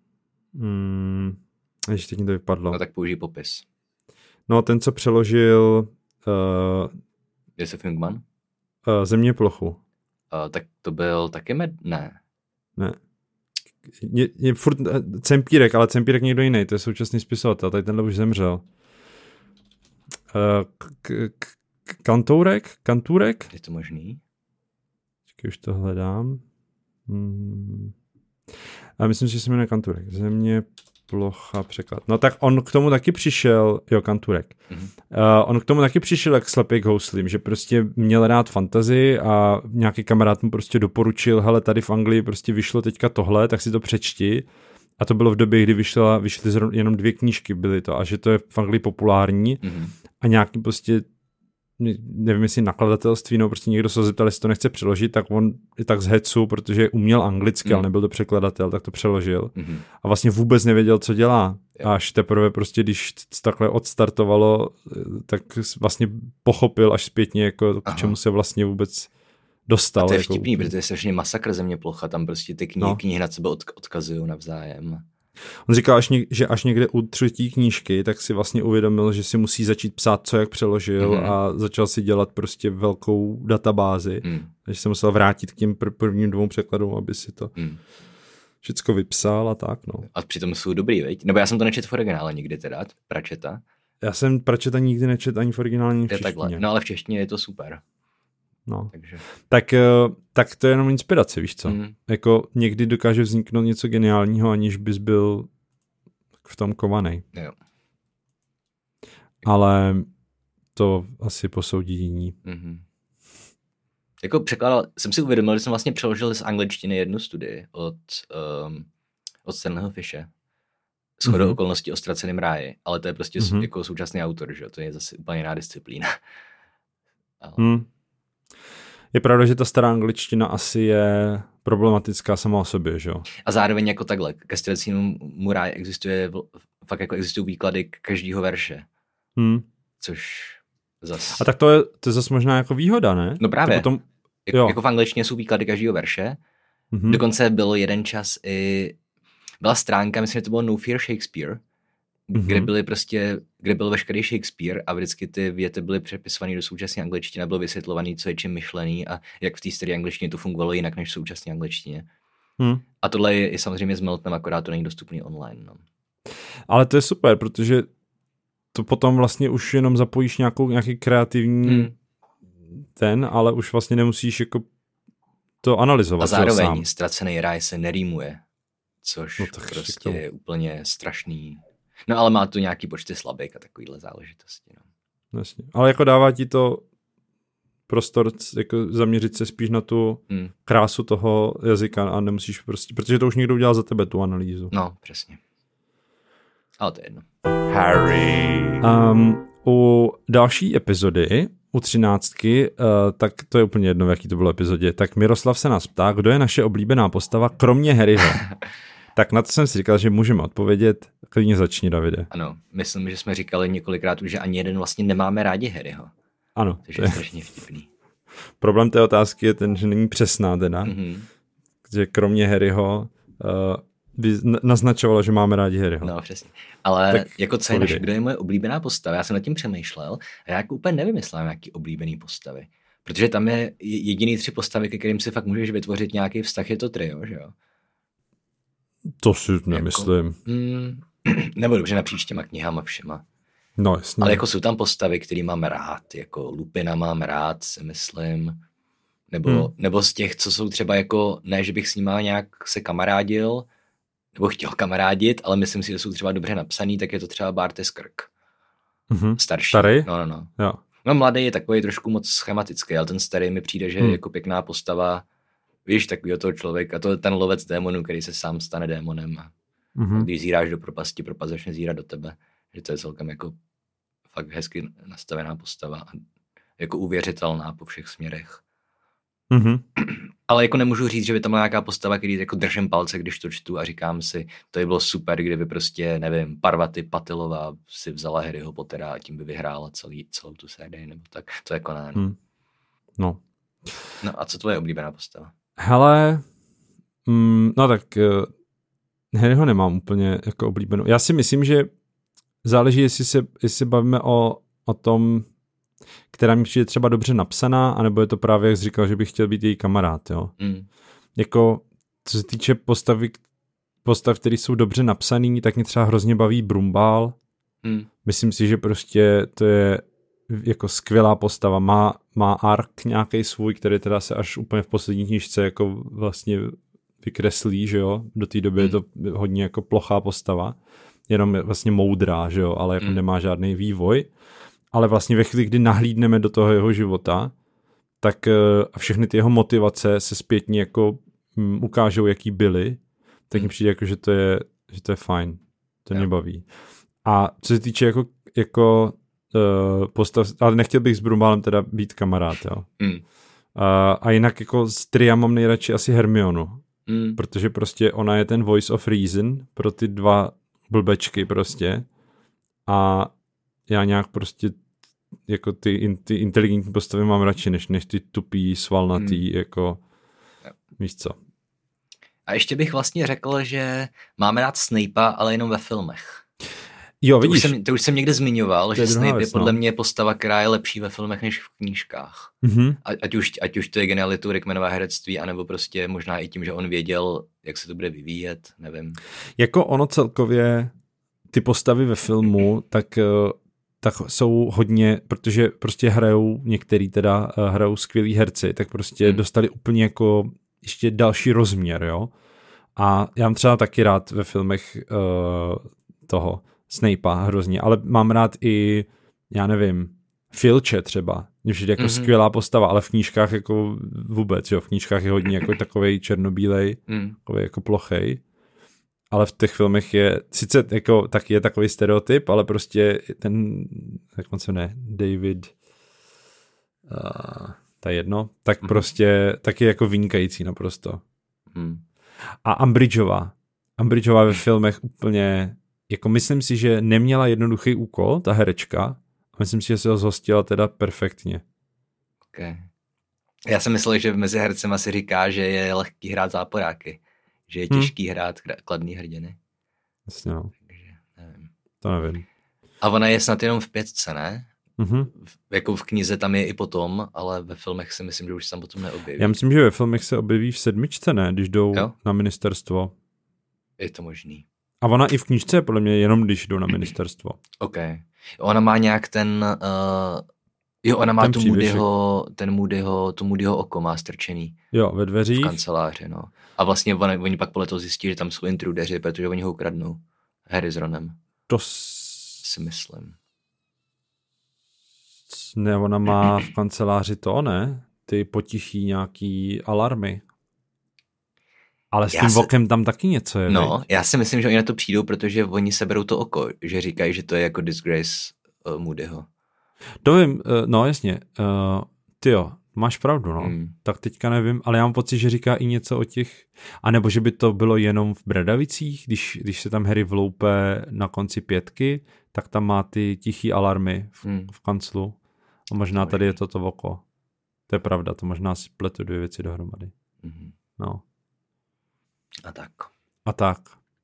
Ještě teď mi to vypadlo. No tak použij popis. No, ten, co přeložil Josef Jungmann? Země plochu. Tak to byl taky Ne. Je furt Cempírek, ale Cempírek někdo jiný, to je současný spisovatel, tady tenhle už zemřel. Kantůrek? Je to možný? Čekaj, už to hledám. A myslím, že se jmenuje Kantůrek. Země plocha překlad. No tak on k tomu taky přišel, Kantůrek. On k tomu taky přišel jak slepý k houslím, že prostě měl rád fantazii a nějaký kamarád mu prostě doporučil, hele, tady v Anglii prostě vyšlo teďka tohle, tak si to přečti. A to bylo v době, kdy vyšly jenom 2 knížky, byly to, a že to je v Anglii populární a nějaký prostě, nevím, jestli nakladatelství, no prostě někdo se zeptal, jestli to nechce přeložit, tak on i tak z hecu, protože uměl anglicky, ale nebyl to překladatel, tak to přeložil. A vlastně vůbec nevěděl, co dělá. Až teprve prostě, když takhle odstartovalo, tak vlastně pochopil až zpětně, jako k čemu se vlastně vůbec dostal. A to je jako vtipný, protože to je strašně masakr Země plocha, tam prostě ty knihy na sebe odkazují navzájem. On říkal, že až někde u 3. knížky, tak si vlastně uvědomil, že si musí začít psát, co jak přeložil a začal si dělat prostě velkou databázi. Takže se musel vrátit k těm prvním 2 překladům, aby si to všecko vypsal a tak, no. A přitom jsou dobrý, viď? Nebo já jsem to nečet v originále nikdy teda, Pratchetta. Já jsem Pratchetta nikdy nečet ani v originálně, ani v češtině. Takhle. No ale v češtině je to super. No. Takže. Tak to je jenom inspirace, víš co? Jako někdy dokáže vzniknout něco geniálního, aniž bys byl v tom kovanej. Jo. Ale to asi posoudí jiní. Jako překládal, jsem si uvědomil, že jsem vlastně přeložil z angličtiny jednu studii od Stanleyho Fishe. Shodou okolností o Ztraceném ráji, ale to je prostě jako současný autor, že? To je zase úplně jiná disciplína. Je pravda, že ta stará angličtina asi je problematická sama o sobě, že jo? A zároveň jako takhle, ke Ztracenému ráji existují výklady každého verše. Což zase... A tak to je zase možná jako výhoda, ne? No právě. Potom... Jako v angličtině jsou výklady každého verše. Dokonce byl jeden čas byla stránka, myslím, že to bylo No Fear Shakespeare, kde byl veškerý Shakespeare a vždycky ty věty byly přepisované do současné angličtiny a bylo vysvětlované, co je čím myšlený a jak v té staré angličtině to fungovalo jinak než v současné angličtině. A tohle je samozřejmě s Miltonem, akorát to není dostupný online. No. Ale to je super, protože to potom vlastně už jenom zapojíš nějaký kreativní ale už vlastně nemusíš jako to analyzovat. A zároveň Ztracený ráj se nerýmuje, což prostě je úplně strašný. No ale má tu nějaký počty slabik a takovýhle záležitosti. No. Jasně. Ale jako dává ti to prostor jako zaměřit se spíš na tu krásu toho jazyka a nemusíš prostě, protože to už někdo udělal za tebe tu analýzu. No, přesně. Ale to je jedno. Harry. U další epizody, u 13, tak to je úplně jedno, v jaký to bylo epizodě, tak Miroslav se nás ptá, kdo je naše oblíbená postava, kromě Harryho. Tak na to jsem si říkal, že můžeme odpovědět. Klidně začni, Davide. Ano, myslím, že jsme říkali několikrát už, že ani jeden vlastně nemáme rádi Harryho. Ano. To je strašně vtipný. Problém té otázky je ten, že není přesná teda. Že kromě Harryho by naznačovalo, že máme rádi Harryho. No, přesně. Ale tak jako co je kdo je moje oblíbená postava? Já jsem nad tím přemýšlel a já jako úplně nevymyslím nějaký oblíbený postavy. Protože tam je jediný 3 postavy, ke kterým si fakt můžeš vytvořit nějaký vztah, je to trio, že jo? To si nemyslím. Nebo dobře napříč těma knihama všema. No jasně. Ale jako jsou tam postavy, který mám rád, jako Lupina mám rád, si myslím. Nebo z těch, co jsou třeba jako, ne, že bych s nima nějak se kamarádil, nebo chtěl kamarádit, ale myslím si, že jsou třeba dobře napsaný, tak je to třeba Barty Skrk. Starší. Starý? No. Jo. No mladý je takový trošku moc schematický, ale ten starý mi přijde, že je jako pěkná postava. Víš, takovýho toho člověka, to je ten lovec démonů, který se sám stane démonem. A když zíráš do propasti, propast začne zírat do tebe. Že to je celkem jako fakt hezky nastavená postava a jako uvěřitelná po všech směrech. Ale jako nemůžu říct, že by tam byla nějaká postava, který jako držím palce, když to čtu a říkám si, to by bylo super, kdyby prostě, nevím, Parvati Patilová si vzala Harryho Pottera a tím by vyhrála celou tu sérii, nebo tak. To jako ne. No a co tvoje oblíbená postava? Hele, no tak Harryho nemám úplně jako oblíbenou. Já si myslím, že záleží, jestli bavíme o tom, která mi přijde třeba dobře napsaná, anebo je to právě, jak jsi říkal, že bych chtěl být její kamarád, jo. Jako, co se týče postav, které jsou dobře napsaný, tak mě třeba hrozně baví Brumbál. Myslím si, že prostě to je jako skvělá postava. Má ark nějaký svůj, který teda se až úplně v poslední knížce jako vlastně vykreslí, že jo. Do té doby je to hodně jako plochá postava. Jenom vlastně moudrá, že jo, ale jako nemá žádný vývoj. Ale vlastně ve chvíli, kdy nahlídneme do toho jeho života, tak všechny ty jeho motivace se zpětně jako ukážou, jaký byly, tak mi přijde jako, že to je fajn. To mě baví. A co se týče jako postav, ale nechtěl bych s Brumbálem teda být kamarád, jo. A jinak jako z tria mám nejradši asi Hermionu, protože prostě ona je ten voice of reason pro ty 2 blbečky prostě a já nějak prostě jako ty inteligentní postavy mám radši, než ty tupý, svalnatý, jako víš co. A ještě bych vlastně řekl, že máme rád Snape'a, ale jenom ve filmech. Jo, vidíš. To už jsem někde zmiňoval, že Snape je podle mě postava, která je lepší ve filmech než v knížkách. Mm-hmm. Ať už to je genialitou Rickmanova herectví, anebo prostě možná i tím, že on věděl, jak se to bude vyvíjet, nevím. Jako ono celkově, ty postavy ve filmu, tak jsou hodně, protože prostě hrajou skvělí herci, tak prostě dostali úplně jako ještě další rozměr, jo. A já mám třeba taky rád ve filmech toho Snape'a hrozně, ale mám rád i, já nevím, Filče třeba, mě přijde jako skvělá postava, ale v knížkách jako vůbec, jo, v knížkách je hodně jako takovej černobílej, takovej jako plochej, ale v těch filmech je, sice jako, tak je takový stereotyp, ale prostě ten, jak on se jmenuje, David, ta jedno, tak prostě taky jako vynikající naprosto. A Umbridgeová ve filmech úplně, jako myslím si, že neměla jednoduchý úkol, ta herečka, a myslím si, že se ho zhostila teda perfektně. Okay. Já jsem myslel, že mezi hercema si říká, že je lehký hrát záporáky, že je těžký hrát kladný hrdiny. Jasně, no. Takže, nevím. To nevím. A ona je snad jenom v 5, ne? Jako v knize tam je i potom, ale ve filmech si myslím, že už se tam potom neobjeví. Já myslím, že ve filmech se objeví v 7, ne? Když jdou na ministerstvo. Je to možný. A ona i v knížce je podle mě jenom, když jdou na ministerstvo. OK. Ona má nějak ona má tu Moodyho oko má strčený. Jo, ve dveřích. V kanceláři, no. A vlastně oni pak podle toho zjistí, že tam jsou intrudeři, protože oni ho ukradnou. Harry s Ronem. To si myslím. Ne, ona má v kanceláři to, ne? Ty potiší nějaký alarmy. Ale s tím vokem tam taky něco je. No, veď? Já si myslím, že oni na to přijdou, protože oni seberou to oko, že říkají, že to je jako disgrace Moodyho. To vím, no jasně. Tyjo, máš pravdu, no. Tak teďka nevím, ale já mám pocit, že říká i něco o těch, anebo že by to bylo jenom v Bradavicích, když se tam Harry vloupe na konci 5, tak tam má ty tichý alarmy v kanclu. A možná tady je toto oko. To je pravda, to možná si pletu 2 věci dohromady. No. A tak.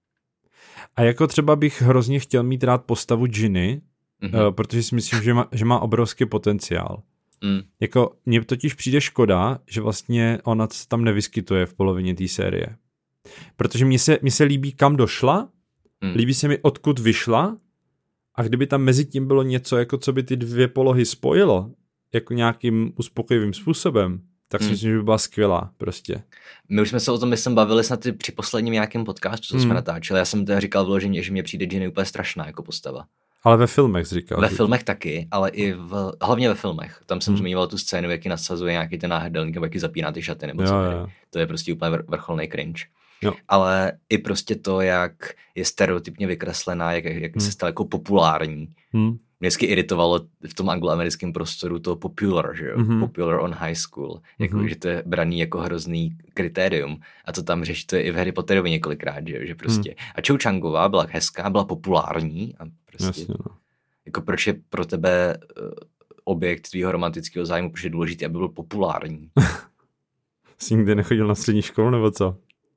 A jako třeba bych hrozně chtěl mít rád postavu Ginny, protože si myslím, že má obrovský potenciál. Jako mně totiž přijde škoda, že vlastně ona se tam nevyskytuje v polovině té série. Protože mně se líbí, kam došla, líbí se mi, odkud vyšla, a kdyby tam mezi tím bylo něco, jako co by ty 2 polohy spojilo, jako nějakým uspokojivým způsobem, tak si myslím, že by byla skvělá prostě. My už jsme se o tom, myslím, bavili snad při posledním nějakém podcastu, co jsme natáčeli. Já jsem teda říkal vyloženě, že mě přijde Ginny úplně strašná jako postava. Ale ve filmech jsi říkal. Ve filmech taky, ale i hlavně ve filmech. Tam jsem zmiňoval tu scénu, jak ji nasazuje nějaký ten náhrdelník, nebo jak ji zapíná ty šaty, nebo co. To je prostě úplně vrcholný cringe. Jo. Ale i prostě to, jak je stereotypně vykreslená, jak se stala jako populární. Mě vždycky iritovalo v tom angloamerickém prostoru to popular, že jo? Popular on high school. Jako, že to je braný jako hrozný kritérium. A to tam řeší, to je i v Harry Potterovi několikrát, že prostě. A Cho Changová byla hezká, byla populární a prostě. Jasně, no. Jako proč je pro tebe objekt tvýho romantického zájmu, protože je důležité, aby byl populární. Jsi nikdy nechodil na střední školu, nebo co?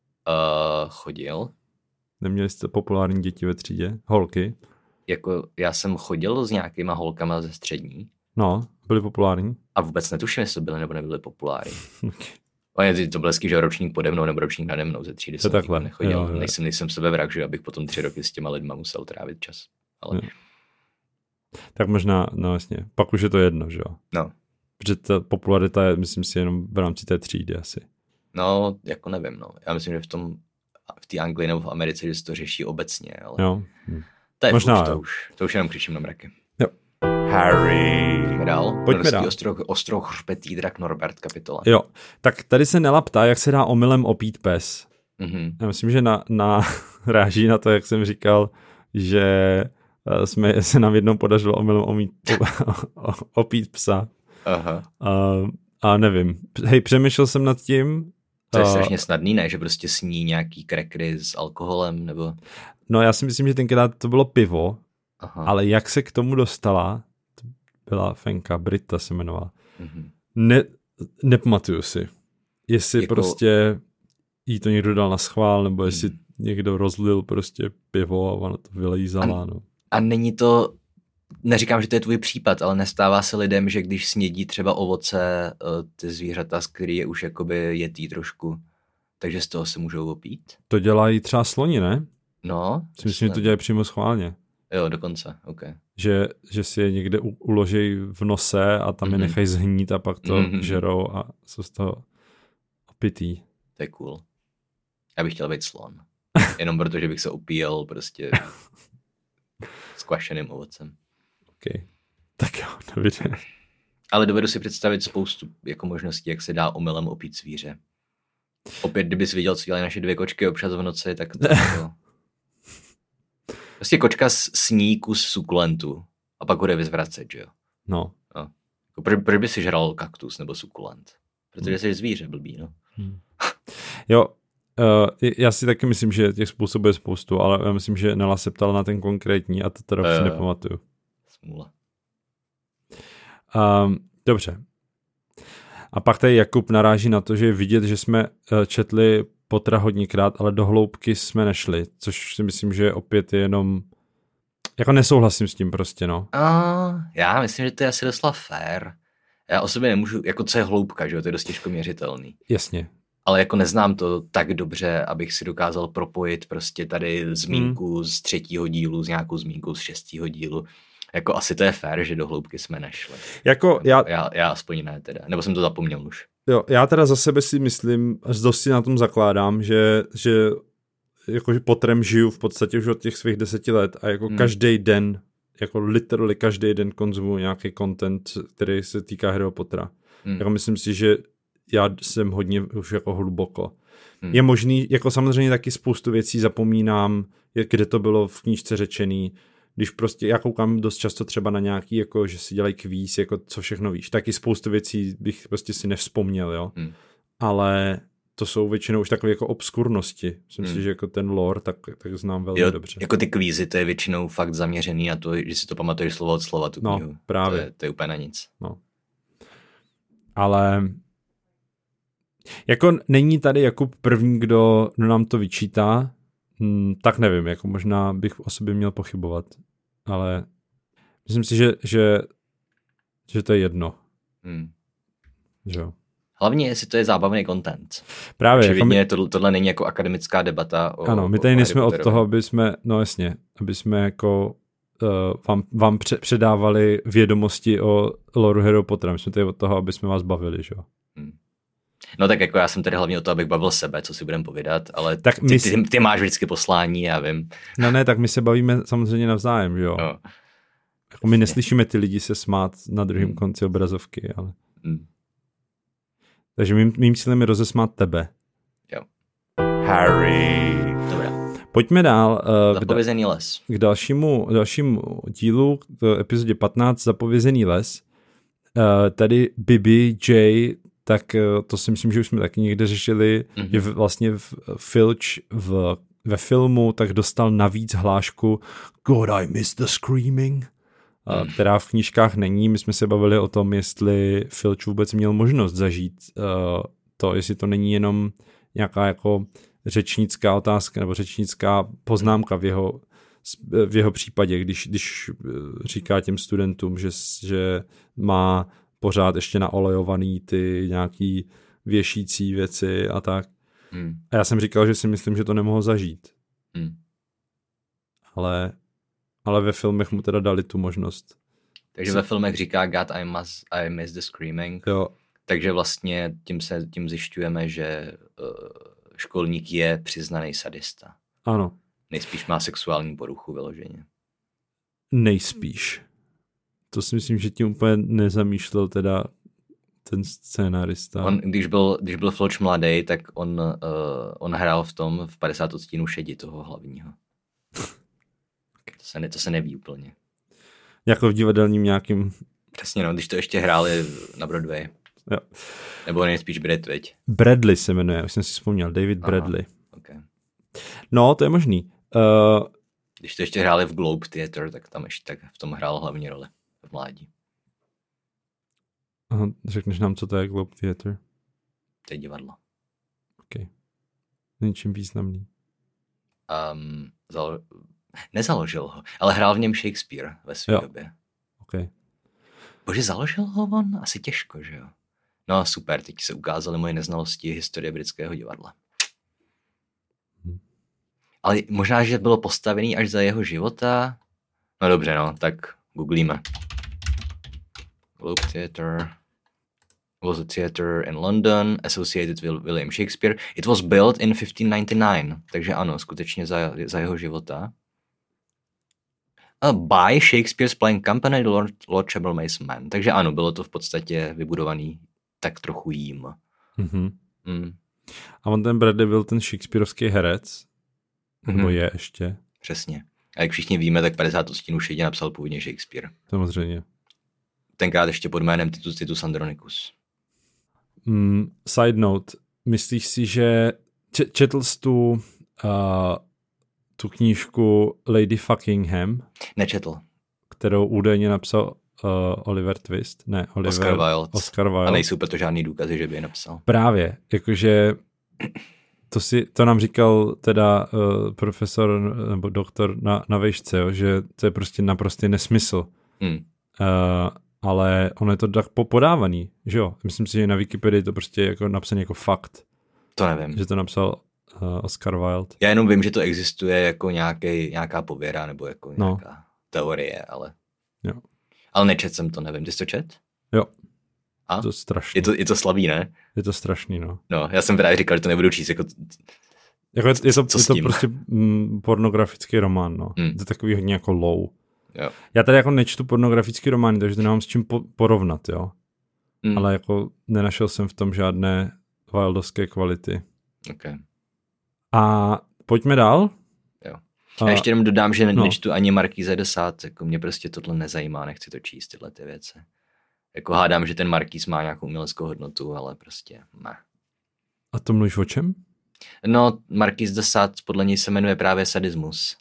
Chodil. Neměli jste populární děti ve třídě? Holky? Jako já jsem chodil s nějakýma holkama ze střední. No, byly populární. A vůbec netuším, jestli byly nebo nebyly populární. Okay. To byl hezký, že ročník pode mnou nebo ročník nade mnou ze třídy jsem takhle nechodil. Jo. Nejsem sebevrak, že abych potom 3 roky s těma lidma musel trávit čas. Ale... Tak možná, no jasně, pak už je to jedno, že jo? No. Protože ta popularita je, myslím si, jenom v rámci té třídy asi. No, jako nevím, no. Já myslím, že v té Anglii nebo v Americe, že se to řeší obecně, ale... Jo. To je možná, to už jenom křičím na mraky. Jo. Harry. Pojďme dál. Ostrou hřbetý drak Norbert kapitola. Jo, tak tady se Nela ptá, jak se dá omylem opít pes. Já myslím, že ráží na to, jak jsem říkal, že se nám jednou podařilo omylem opít psa. Aha. A nevím. Hej, přemýšlel jsem nad tím. To je strašně snadný, ne? Že prostě sní nějaký krekry s alkoholem, nebo... No já si myslím, že tenkrát to bylo pivo, ale jak se k tomu dostala, to byla Fenka, Britta se jmenovala. Nepamatuju si. Jestli jako... prostě jí to někdo dal na schvál, nebo jestli někdo rozlil prostě pivo a ona to vylejzala. No. A není to, neříkám, že to je tvůj případ, ale nestává se lidem, že když snědí třeba ovoce, ty zvířata, z který je už jakoby jetý trošku, takže z toho se můžou opít? To dělají třeba sloni, ne? No. Myslím, že to dělají přímo schválně. Jo, dokonce, ok. Že si je někde uloží v nose a tam je nechají zhnít a pak to žerou a jsou z toho opitý. To je cool. Já bych chtěl být slon. Jenom protože bych se opíjel prostě s kvašeným ovocem. Ok. Tak jo, dobře. Ale dovedu si představit spoustu jako možností, jak se dá omylem opít zvíře. Opět, kdybys viděl, co dělají naše 2 kočky občas v noci, tak to jako... Prostě kočka sní kus sukulentu a pak ho jde vyzvracet, že jo? No. Proč by si žral kaktus nebo sukulent? Protože jsi zvíře blbý, no. Jo, já si taky myslím, že těch způsobů je spoustu, ale já myslím, že Nela se ptala na ten konkrétní a to teda si nepamatuju. Smůla. Dobře. A pak tady Jakub naráží na to, že je vidět, že jsme četli Pottera hodněkrát, ale do hloubky jsme nešli, což si myslím, že opět je jenom... Jako nesouhlasím s tím prostě, no. Já myslím, že to je asi doslova fair. Já o sobě nemůžu, jako co je hloubka, že jo, to je dost těžko měřitelný. Jasně. Ale jako neznám to tak dobře, abych si dokázal propojit prostě tady zmínku z 3. dílu s nějakou zmínkou z 6. dílu. Jako asi to je fair, že do hloubky jsme nešli. Jako já aspoň ne teda, nebo jsem to zapomněl už. Jo, já teda za sebe si myslím, až dost si na tom zakládám, že jakože Potterem žiju v podstatě už od těch svých 10 let a jako každý den, jako literally každý den konzumuji nějaký content, který se týká Harryho Pottera. Jako myslím si, že já jsem hodně už jako hluboko. Je možný, jako samozřejmě taky spoustu věcí zapomínám, kde to bylo v knížce řečený, když prostě já koukám dost často třeba na nějaký, jako že si dělají kvíz, jako co všechno víš, taky spoustu věcí bych prostě si nevzpomněl, jo. Ale to jsou většinou už takové jako obskurnosti. Myslím si, že jako ten lore, tak znám velmi dobře. Jako ty kvízy, to je většinou fakt zaměřený na to, že si to pamatuješ slovo od slova, tu knihu. Právě. To je úplně na nic. No. Ale jako není tady Jakub první, kdo nám to vyčítá, tak nevím, jako možná bych o sobě měl pochybovat, ale myslím si, že to je jedno. Že jo. Hlavně, jestli to je zábavný content. Právě. Očividně jako tohle není jako akademická debata. Ano, my tady nejsme od toho, aby jsme jako vám předávali vědomosti o loru Harry Pottera. My jsme tady od toho, aby jsme vás bavili, že jo. No tak jako já jsem tady hlavně o to, abych bavil sebe, co si budem povídat, ale tak ty máš vždycky poslání, já vím. No ne, tak my se bavíme samozřejmě navzájem, že jo. No. Jako my neslyšíme ty lidi se smát na druhém konci obrazovky, ale... Takže mým cílem je rozesmát tebe. Jo. Harry. Dobrá. Pojďme dál Zapovězený les. K dalšímu dílu, k epizodě 15, Zapovězený les. Tady Bibi, Jay, tak to si myslím, že už jsme taky někde řešili, že vlastně Filch ve filmu tak dostal navíc hlášku God, I miss the screaming, která v knížkách není. My jsme se bavili o tom, jestli Filch vůbec měl možnost zažít to, jestli to není jenom nějaká jako řečnická otázka nebo řečnická poznámka v jeho případě, když říká těm studentům, že má pořád ještě naolejovaný ty nějaký věšící věci a tak. A já jsem říkal, že si myslím, že to nemohl zažít. Ale ve filmech mu teda dali tu možnost. Takže ve filmech říká God, I miss the screaming. Jo. Takže vlastně tím zjišťujeme, že školník je přiznaný sadista. Ano. Nejspíš má sexuální poruchu vyloženě. Nejspíš. To si myslím, že tím úplně nezamýšlel teda ten scénárista. On, když byl Filch mladý, tak on hrál v 50 odstínů šedi toho hlavního. To se neví úplně. Jako v divadelním nějakým... Přesně, no, když to ještě hráli na Broadway. Jo. Nebo nejspíš Brad, veď? Bradley se jmenuje, už jsem si vzpomněl, David Bradley. Okay. No, to je možný. Když to ještě hráli v Globe Theatre, tak tam ještě tak v tom hrál hlavní roli v mládí. Aha, řekneš nám, co to je Globe Theatre? To je divadlo. OK. Něčím významný. Nezaložil ho, ale hrál v něm Shakespeare ve své době. Okay. Bože, založil ho on? Asi těžko, že jo? No super, teď se ukázaly moje neznalosti historie britského divadla. Ale možná, že bylo postavený až za jeho života. No dobře, no, tak googlíme. Globe Theatre was a theatre in London associated with William Shakespeare. It was built in 1599. Takže ano, skutečně za jeho života. By Shakespeare's Playing Company, Lord Chabelmay's Men. Takže ano, bylo to v podstatě vybudovaný tak trochu jím. Mm-hmm. A on ten Bradley byl ten shakespearovský herec? Nebo je ještě? Přesně. A jak všichni víme, tak 50 odstínů šedě napsal původně Shakespeare. Samozřejmě. Tenkrát ještě pod jménem Titus Andronicus. Side note. Myslíš si, že četl jsi tu knížku Lady Fuckingham? Nečetl. Kterou údajně napsal Oliver Twist? Ne, Oscar Wilde. A nejsou proto žádný důkazy, že by je napsal. Právě, jakože to nám říkal teda profesor nebo doktor na vejšce, jo, že to je prostě naprostý nesmysl. Ale ono je to tak podávaný, že jo? Myslím si, že na Wikipedii to prostě jako napsaný jako fakt. To nevím. Že to napsal Oscar Wilde. Já jenom vím, že to existuje jako nějaká pověra nebo jako nějaká teorie, ale... Jo. Ale nečet jsem to, nevím. Ty jsi to čet? Jo. A? To je strašný. Je to slabý, ne? Je to strašný, no. No, já jsem právě říkal, že to nebudu číst. Jako je to prostě pornografický román, no. Je to takový hodně jako low. Jo. Já tady jako nečtu pornografický romány, takže to nemám s čím porovnat, jo. Ale jako nenašel jsem v tom žádné wildovské kvality. Okay. A pojďme dál. Jo. Já ještě jenom dodám, že nečtu ani Marquise de Sade, jako mě prostě tohle nezajímá, nechci to číst, tyhle ty věci. Jako hádám, že ten Marquise má nějakou uměleckou hodnotu, ale prostě ne. A to mluvíš o čem? No, Marquise de Sade podle něj se jmenuje právě sadismus.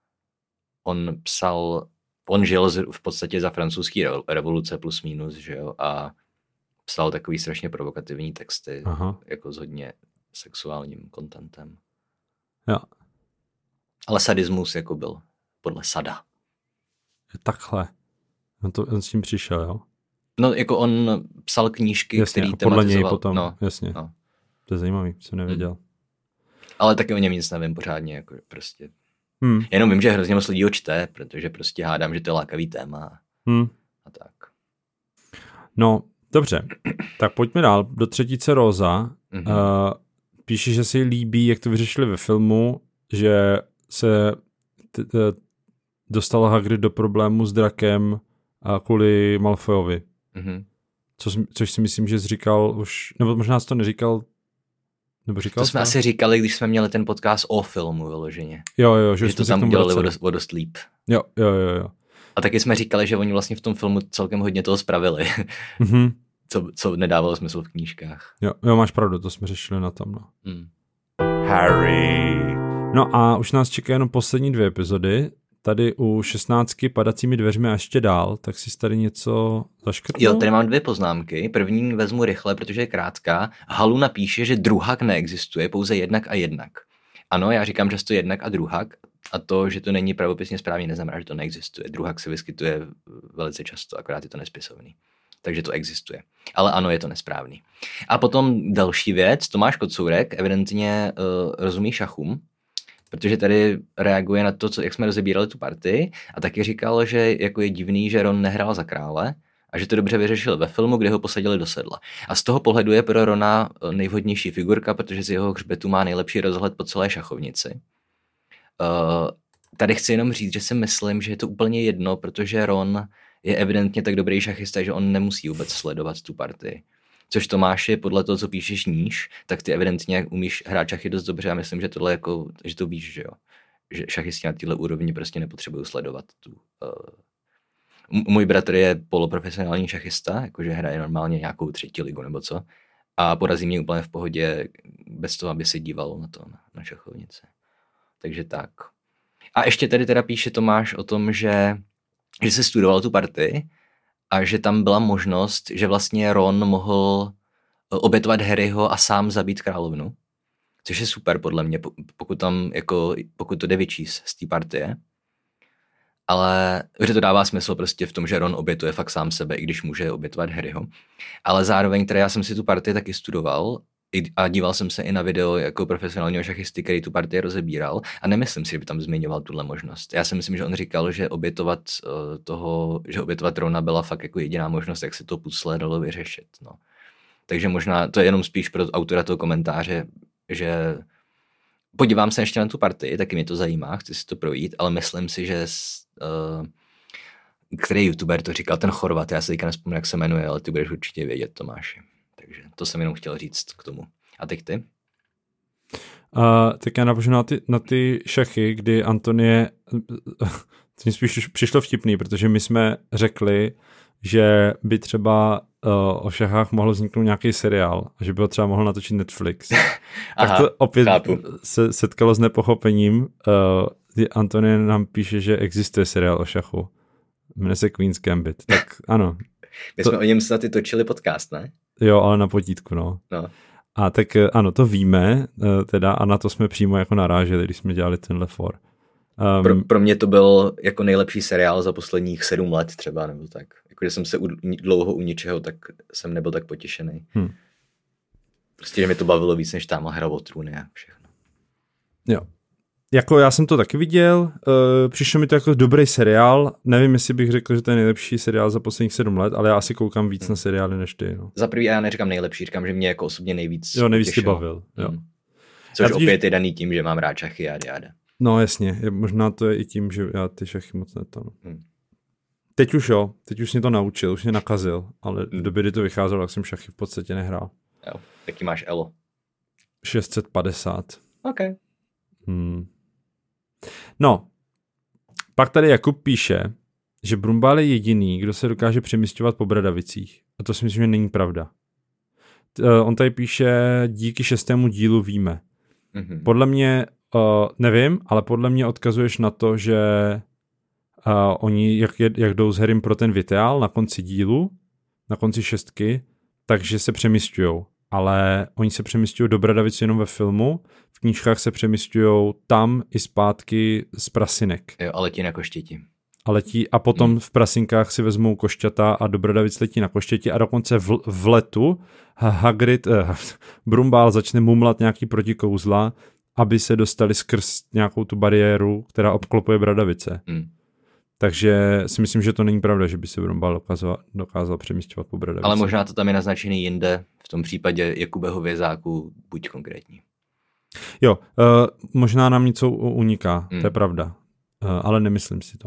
On žil v podstatě za francouzský revoluce plus minus, že jo, a psal takový strašně provokativní texty, jako s hodně sexuálním kontentem. Jo. Ale sadismus jako byl podle Sada. Takhle. On s tím přišel, jo? No, jako on psal knížky, jasně, který podle něj tematizoval. potom, no, jasně. No. To je zajímavý, jsem nevěděl. Ale taky o něm nic nevím pořádně, jako prostě. Jenom vím, že hrozně moc lidí ho čte, protože prostě hádám, že to je lákavý téma. A tak. No, dobře. Tak pojďme dál. Do třetice Róza. Píše, že si líbí, jak to vyřešili ve filmu, že se dostal Hagrid do problému s drakem kvůli Malfoyovi. Což si myslím, že jsi říkal už, nebo možná jsi to neříkal, nebo říkal to jsme asi říkali, když jsme měli ten podcast o filmu vyloženě. Jo, že to tam udělali o dost líp. Jo. A taky jsme říkali, že oni vlastně v tom filmu celkem hodně toho spravili. Co nedávalo smysl v knížkách. Jo, máš pravdu, to jsme řešili na tom, no. Harry. No a už nás čeká jenom poslední 2 epizody. Tady u 16 padacími dveřmi a ještě dál, tak si tady něco zaškrtnul? Jo, tady mám 2 poznámky. První vezmu rychle, protože je krátká. Halu napíše, že druhak neexistuje, pouze jednak a jednak. Ano, já říkám často jednak a druhak, a to, že to není pravopisně správně, neznamená, že to neexistuje. Druhak se vyskytuje velice často, akorát je to nespisovný. Takže to existuje. Ale ano, je to nesprávný. A potom další věc, Tomáš Kocourek evidentně rozumí šachům, protože tady reaguje na to, jak jsme rozebírali tu partii, a taky říkal, že jako je divný, že Ron nehrál za krále a že to dobře vyřešil ve filmu, kde ho posadili do sedla. A z toho pohledu je pro Rona nejvhodnější figurka, protože z jeho hřbetu má nejlepší rozhled po celé šachovnici. Tady chci jenom říct, že si myslím, že je to úplně jedno, protože Ron je evidentně tak dobrý šachista, že on nemusí vůbec sledovat tu partii. Což Tomáši, podle toho, co píšeš níž, tak ty evidentně umíš hrát šachy dost dobře a myslím, že tohle jako, že to víš, že jo. Že šachisti na této úrovni prostě nepotřebují sledovat tu. Můj bratr je poloprofesionální šachista, jakože hraje normálně nějakou 3. ligu nebo co. A porazí mě úplně v pohodě, bez toho, aby se díval na to, na šachovnici. Takže tak. A ještě tady teda píše Tomáš o tom, že se studoval tu partii a že tam byla možnost, že vlastně Ron mohl obětovat Harryho a sám zabít královnu. Což je super podle mě, pokud to jde vyčíst z té partie. ale že to dává smysl prostě v tom, že Ron obětuje fakt sám sebe, i když může obětovat Harryho. Ale zároveň, já jsem si tu partii taky studoval a díval jsem se i na video jako profesionálního šachisty, který tu partii rozebíral a nemyslím si, že by tam zmiňoval tuhle možnost. Já si myslím, že on říkal, že obětovat Rona byla fakt jako jediná možnost, jak se to puzzle dalo vyřešit. No. Takže možná to je jenom spíš pro autora toho komentáře, že podívám se ještě na tu partii, taky mě to zajímá, chci si to projít, ale myslím si, že který youtuber to říkal, ten Chorvat, já se teďka nespomínám, jak se jmenuje, ale ty budeš určitě vědět, Tomáši. Takže to jsem jenom chtěl říct k tomu. A teď ty? Tak já navážu na ty šachy, kdy Antonie, to mi spíš přišlo vtipný, protože my jsme řekli, že by třeba o šachách mohl vzniknout nějaký seriál a že by ho třeba mohl natočit Netflix. Tak to opět se setkalo s nepochopením. Antonie nám píše, že existuje seriál o šachu. Jmenuje se Queen's Gambit. Tak ano. My jsme o něm snad i točili podcast, ne? Jo, ale na potítku, no. A tak ano, to víme, teda a na to jsme přímo jako naráželi, když jsme dělali tenhle for. Pro mě to byl jako nejlepší seriál za posledních 7 let třeba, nebo tak. Jako, že jsem se dlouho u ničeho, tak jsem nebyl tak potěšený. Prostě, že mi to bavilo víc, než tam Hra o trůny a všechno. Jo. Jako já jsem to taky viděl, přišlo mi to jako dobrý seriál, nevím, jestli bych řekl, že to je nejlepší seriál za posledních 7 let, ale já asi koukám víc na seriály než ty. No. Za prvý já neříkám nejlepší, říkám, že mě jako osobně nejvíc tě bavil. Jo. Což opět je daný tím, že mám rád šachy a jáde. No jasně, možná to je i tím, že já ty šachy moc netanu. Teď už mě to naučil, už mě nakazil, ale v době, kdy to vycházelo, tak jsem šachy v podstatě nehrál. Jo, taky máš elo. 650. OK. No, pak tady Jakub píše, že Brumbál je jediný, kdo se dokáže přemisťovat po Bradavicích. A to si myslím, že není pravda. On tady píše, díky 6. dílu víme. Podle mě, nevím, ale podle mě odkazuješ na to, že oni, jak jdou s Harrym pro ten Viteál na konci dílu, na konci 6, takže se přemisťujou. Ale oni se přemisťují do Bradavic jenom ve filmu, v knížkách se přemisťují tam i zpátky z prasinek. Jo, a letí na koštěti. A potom v prasinkách si vezmou košťata a do Bradavic letí na koštěti a dokonce v letu Brumbál začne mumlat nějaký protikouzla, aby se dostali skrz nějakou tu bariéru, která obklopuje Bradavice. Takže si myslím, že to není pravda, že by se Brumbál dokázal přemísťovat po Bradavicích. Ale možná to tam je naznačený jinde, v tom případě Jakubeho vězáku, buď konkrétní. Jo, možná nám něco uniká, to je pravda, ale nemyslím si to.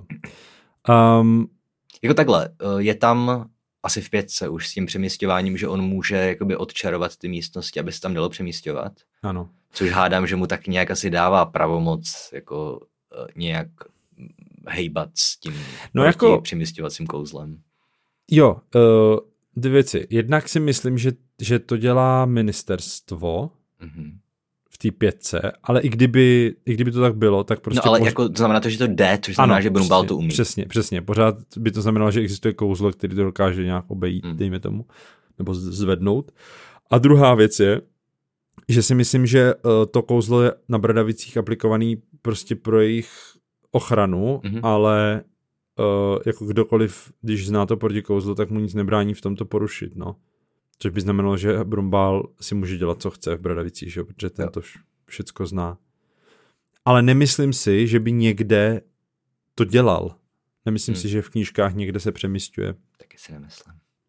Jako takhle, je tam asi v 5 už s tím přemísťováním, že on může jakoby odčarovat ty místnosti, aby se tam dalo přemísťovat. Ano. Což hádám, že mu tak nějak asi dává pravomoc jako nějak hejbat s tím jako přemísťovacím kouzlem. Jo, 2 věci. Jednak si myslím, že to dělá ministerstvo v té 5, ale i kdyby to tak bylo, tak prostě... No ale jako to znamená to, že to jde, což znamená, že Brumbál to umí. Přesně. Pořád by to znamenalo, že existuje kouzlo, který to dokáže nějak obejít, dejme tomu, nebo zvednout. A druhá věc je, že si myslím, že to kouzlo je na Bradavicích aplikovaný prostě pro jejich ochranu, ale jako kdokoliv, když zná to protikouzlo, tak mu nic nebrání v tom to porušit, no. Což by znamenalo, že Brumbál si může dělat, co chce v Bradavicích, že? Protože ten to všecko zná. Ale nemyslím si, že by někde to dělal. Nemyslím si, že v knížkách někde se přemísťuje. Taky si nemyslím.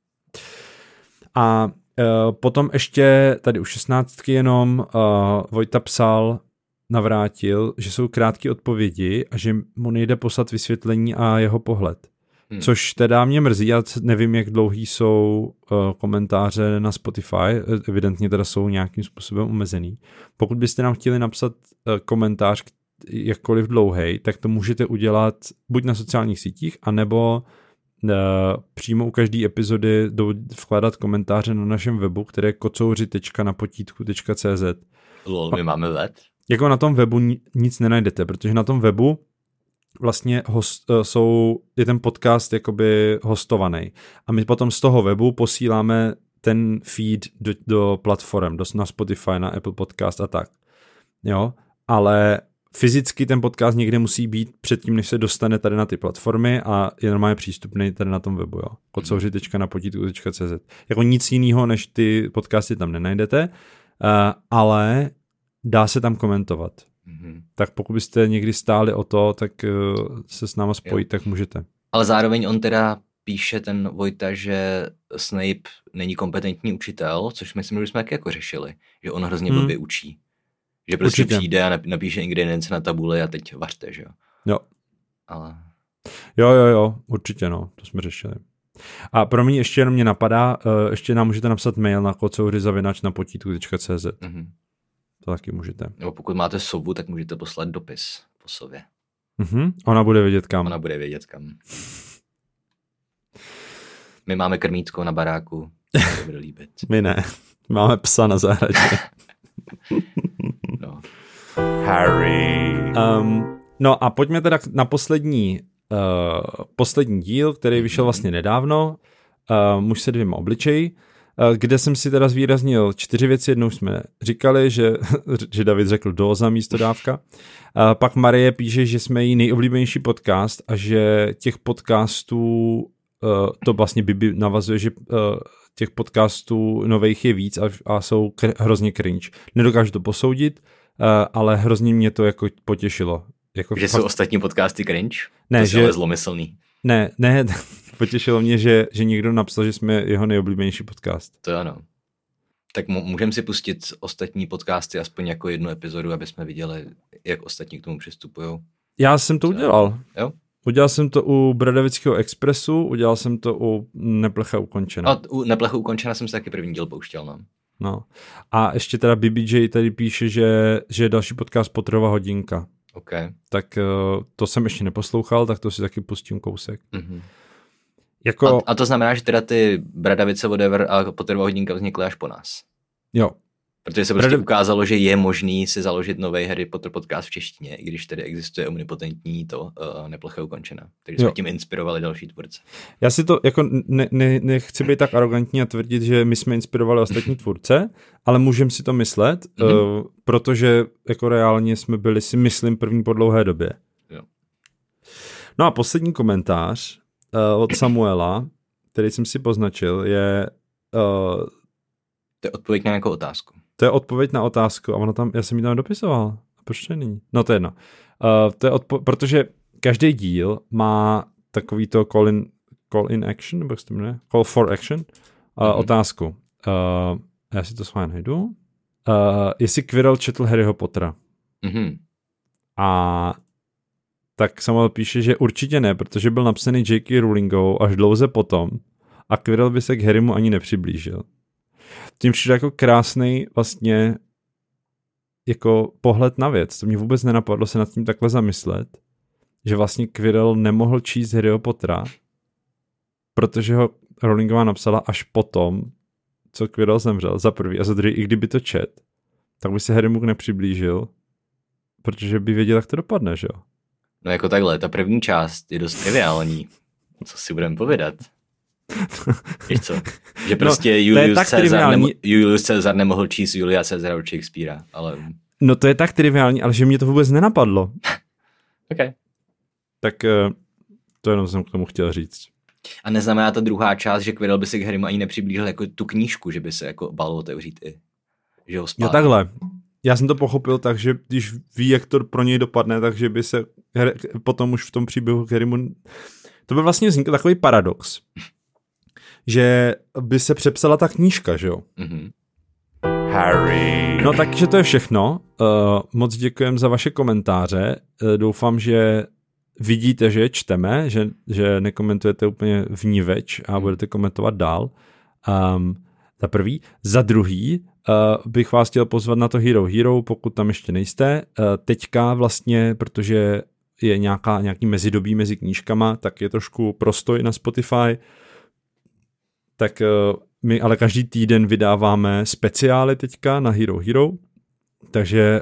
A potom ještě tady u 16 jenom Vojta psal, navrátil, že jsou krátké odpovědi a že mu nejde poslat vysvětlení a jeho pohled. Což teda mě mrzí, já nevím, jak dlouhý jsou komentáře na Spotify, evidentně teda jsou nějakým způsobem omezený. Pokud byste nám chtěli napsat komentář jakkoliv dlouhej, tak to můžete udělat buď na sociálních sítích, anebo přímo u každé epizody vkládat komentáře na našem webu, které je kocouři.napotítku.cz. Lol, my máme web? Jako na tom webu nic nenajdete, protože na tom webu vlastně je ten podcast jakoby hostovaný. A my potom z toho webu posíláme ten feed do platform, na Spotify, na Apple Podcast a tak. Jo, ale fyzicky ten podcast někde musí být předtím, než se dostane tady na ty platformy a je normálně přístupný tady na tom webu, jo. kocouři.napotítku.cz. Jako nic jiného, než ty podcasty tam nenajdete, ale dá se tam komentovat. Tak pokud byste někdy stáli o to, tak se s náma spojit, tak můžete. Ale zároveň on teda píše ten Vojta, že Snape není kompetentní učitel, což myslím, že jsme taky jako řešili, že on hrozně blbě učí. Že prostě přijde a napíše ingredience na tabuli a teď vařte, že jo? Jo. Ale... Jo, určitě no, to jsme řešili. A pro mě ještě jenom mě napadá, ještě nám můžete napsat mail na kocouři@napotítku.cz. To taky můžete. Nebo pokud máte sovu, tak můžete poslat dopis po sově. Ona bude vědět kam. My máme krmítko na baráku, to bude líbit. My ne, máme psa na zahradě. No. Harry. No a pojďme teda na poslední díl, který vyšel vlastně nedávno, Muž se 2 obličeji, kde jsem si teda zvýraznil 4 věci. Jednou jsme říkali, že David řekl dóza místo dávka. Pak Marie píše, že jsme její nejoblíbenější podcast a že těch podcastů, to vlastně Bibi navazuje, že těch podcastů nových je víc a jsou hrozně cringe. Nedokážu to posoudit, ale hrozně mě to jako potěšilo. Jako že jsou ostatní podcasty cringe? Ne, to je zlomyslný. Ne, potěšilo mě, že někdo napsal, že jsme jeho nejoblíbenější podcast. To ano. Tak můžeme si pustit ostatní podcasty aspoň jako 1 epizodu, aby jsme viděli, jak ostatní k tomu přistupují. Já jsem to udělal. Jo? Udělal jsem to u Bradavického expresu, udělal jsem to u Neplecha ukončena. A u Neplecha ukončena jsem si taky první díl pouštěl, no. A ještě teda BBJ tady píše, že je další podcast Potterova hodinka. Okay. Tak to jsem ještě neposlouchal, tak to si taky pustím kousek. Jako... A to znamená, že teda ty Bradavice, whatever a Potterova hodinka vznikly až po nás. Jo. Protože se prostě ukázalo, že je možný si založit nový Harry Potter podcast v češtině, i když tedy existuje omnipotentní to Neplecha ukončena. Takže jsme tím inspirovali další tvůrce. Já si to jako nechci být tak arrogantní a tvrdit, že my jsme inspirovali ostatní tvůrce, ale můžeme si to myslet, protože jako reálně jsme byli, si myslím, první po dlouhé době. Jo. No a poslední komentář od Samuela, který jsem si poznačil, je... To je odpověď na nějakou otázku. To je odpověď na otázku a ono tam, já jsem ji tam dopisoval. A proč to není? No to je jedno. To je protože každý díl má takový to call in action, nebo jak se to jmenuje? Call for action. Otázku. Já si to s vámi najdu. Jestli Quirrell četl Harryho Pottera. A tak Samuel píše, že určitě ne, protože byl napsaný J.K. Rowlingou až dlouze potom a Quirrell by se k Harrymu ani nepřiblížil. Tím přijde jako krásnej vlastně jako pohled na věc. To mě vůbec nenapadlo se nad tím takhle zamyslet, že vlastně Quirrell nemohl číst Harryho Pottera, protože ho Rowlingová napsala až potom, co Quirrell zemřel, za prvý a za druhý, i kdyby to čet, tak by se Harrymu nepřiblížil, protože by věděl, jak to dopadne, že jo? No jako takhle, ta první část je dost triviální. Co si budeme povědat? Víš co? Že prostě Julius Caesar nemohl číst Julia Caesara od Shakespearea, ale... No to je tak triviální, ale že mě to vůbec nenapadlo. Okay. Tak to jenom jsem k tomu chtěl říct. A neznamená ta druhá část, že Quirrell by se k Harrymu ani nepřiblížil jako tu knížku, že by se jako bál otevřít i, že ho spál. Jo takhle. Já jsem to pochopil tak, že když ví, jak to pro něj dopadne, takže by se potom už v tom příběhu k Harrymu... To by vlastně vznikl takový paradox, že by se přepsala ta knížka, že jo? Harry. No takže to je všechno. Moc děkujem za vaše komentáře. Doufám, že vidíte, že je čteme, že nekomentujete úplně vníveč a budete komentovat dál. Za prvý. Za druhý bych vás chtěl pozvat na to Hero, pokud tam ještě nejste. Teďka vlastně, protože je nějaký mezidobí mezi knížkama, tak je trošku prostoj na Spotify. Tak my ale každý týden vydáváme speciály teďka na Hero, takže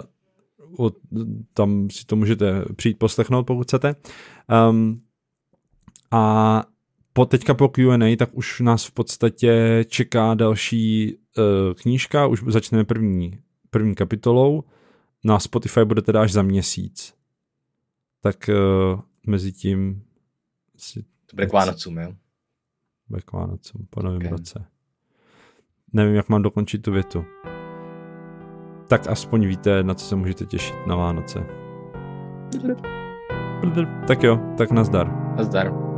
tam si to můžete přijít poslechnout, pokud chcete. A teďka po Q&A, tak už nás v podstatě čeká další knížka, už začneme první kapitolou No a Spotify bude teda až za měsíc. Tak mezi tím to bude k Vánocům, jo? Bude k Vánocům, po novém roce. Nevím, jak mám dokončit tu větu. Tak aspoň víte, na co se můžete těšit na Vánoce. Tak jo, tak nazdar. Nazdar.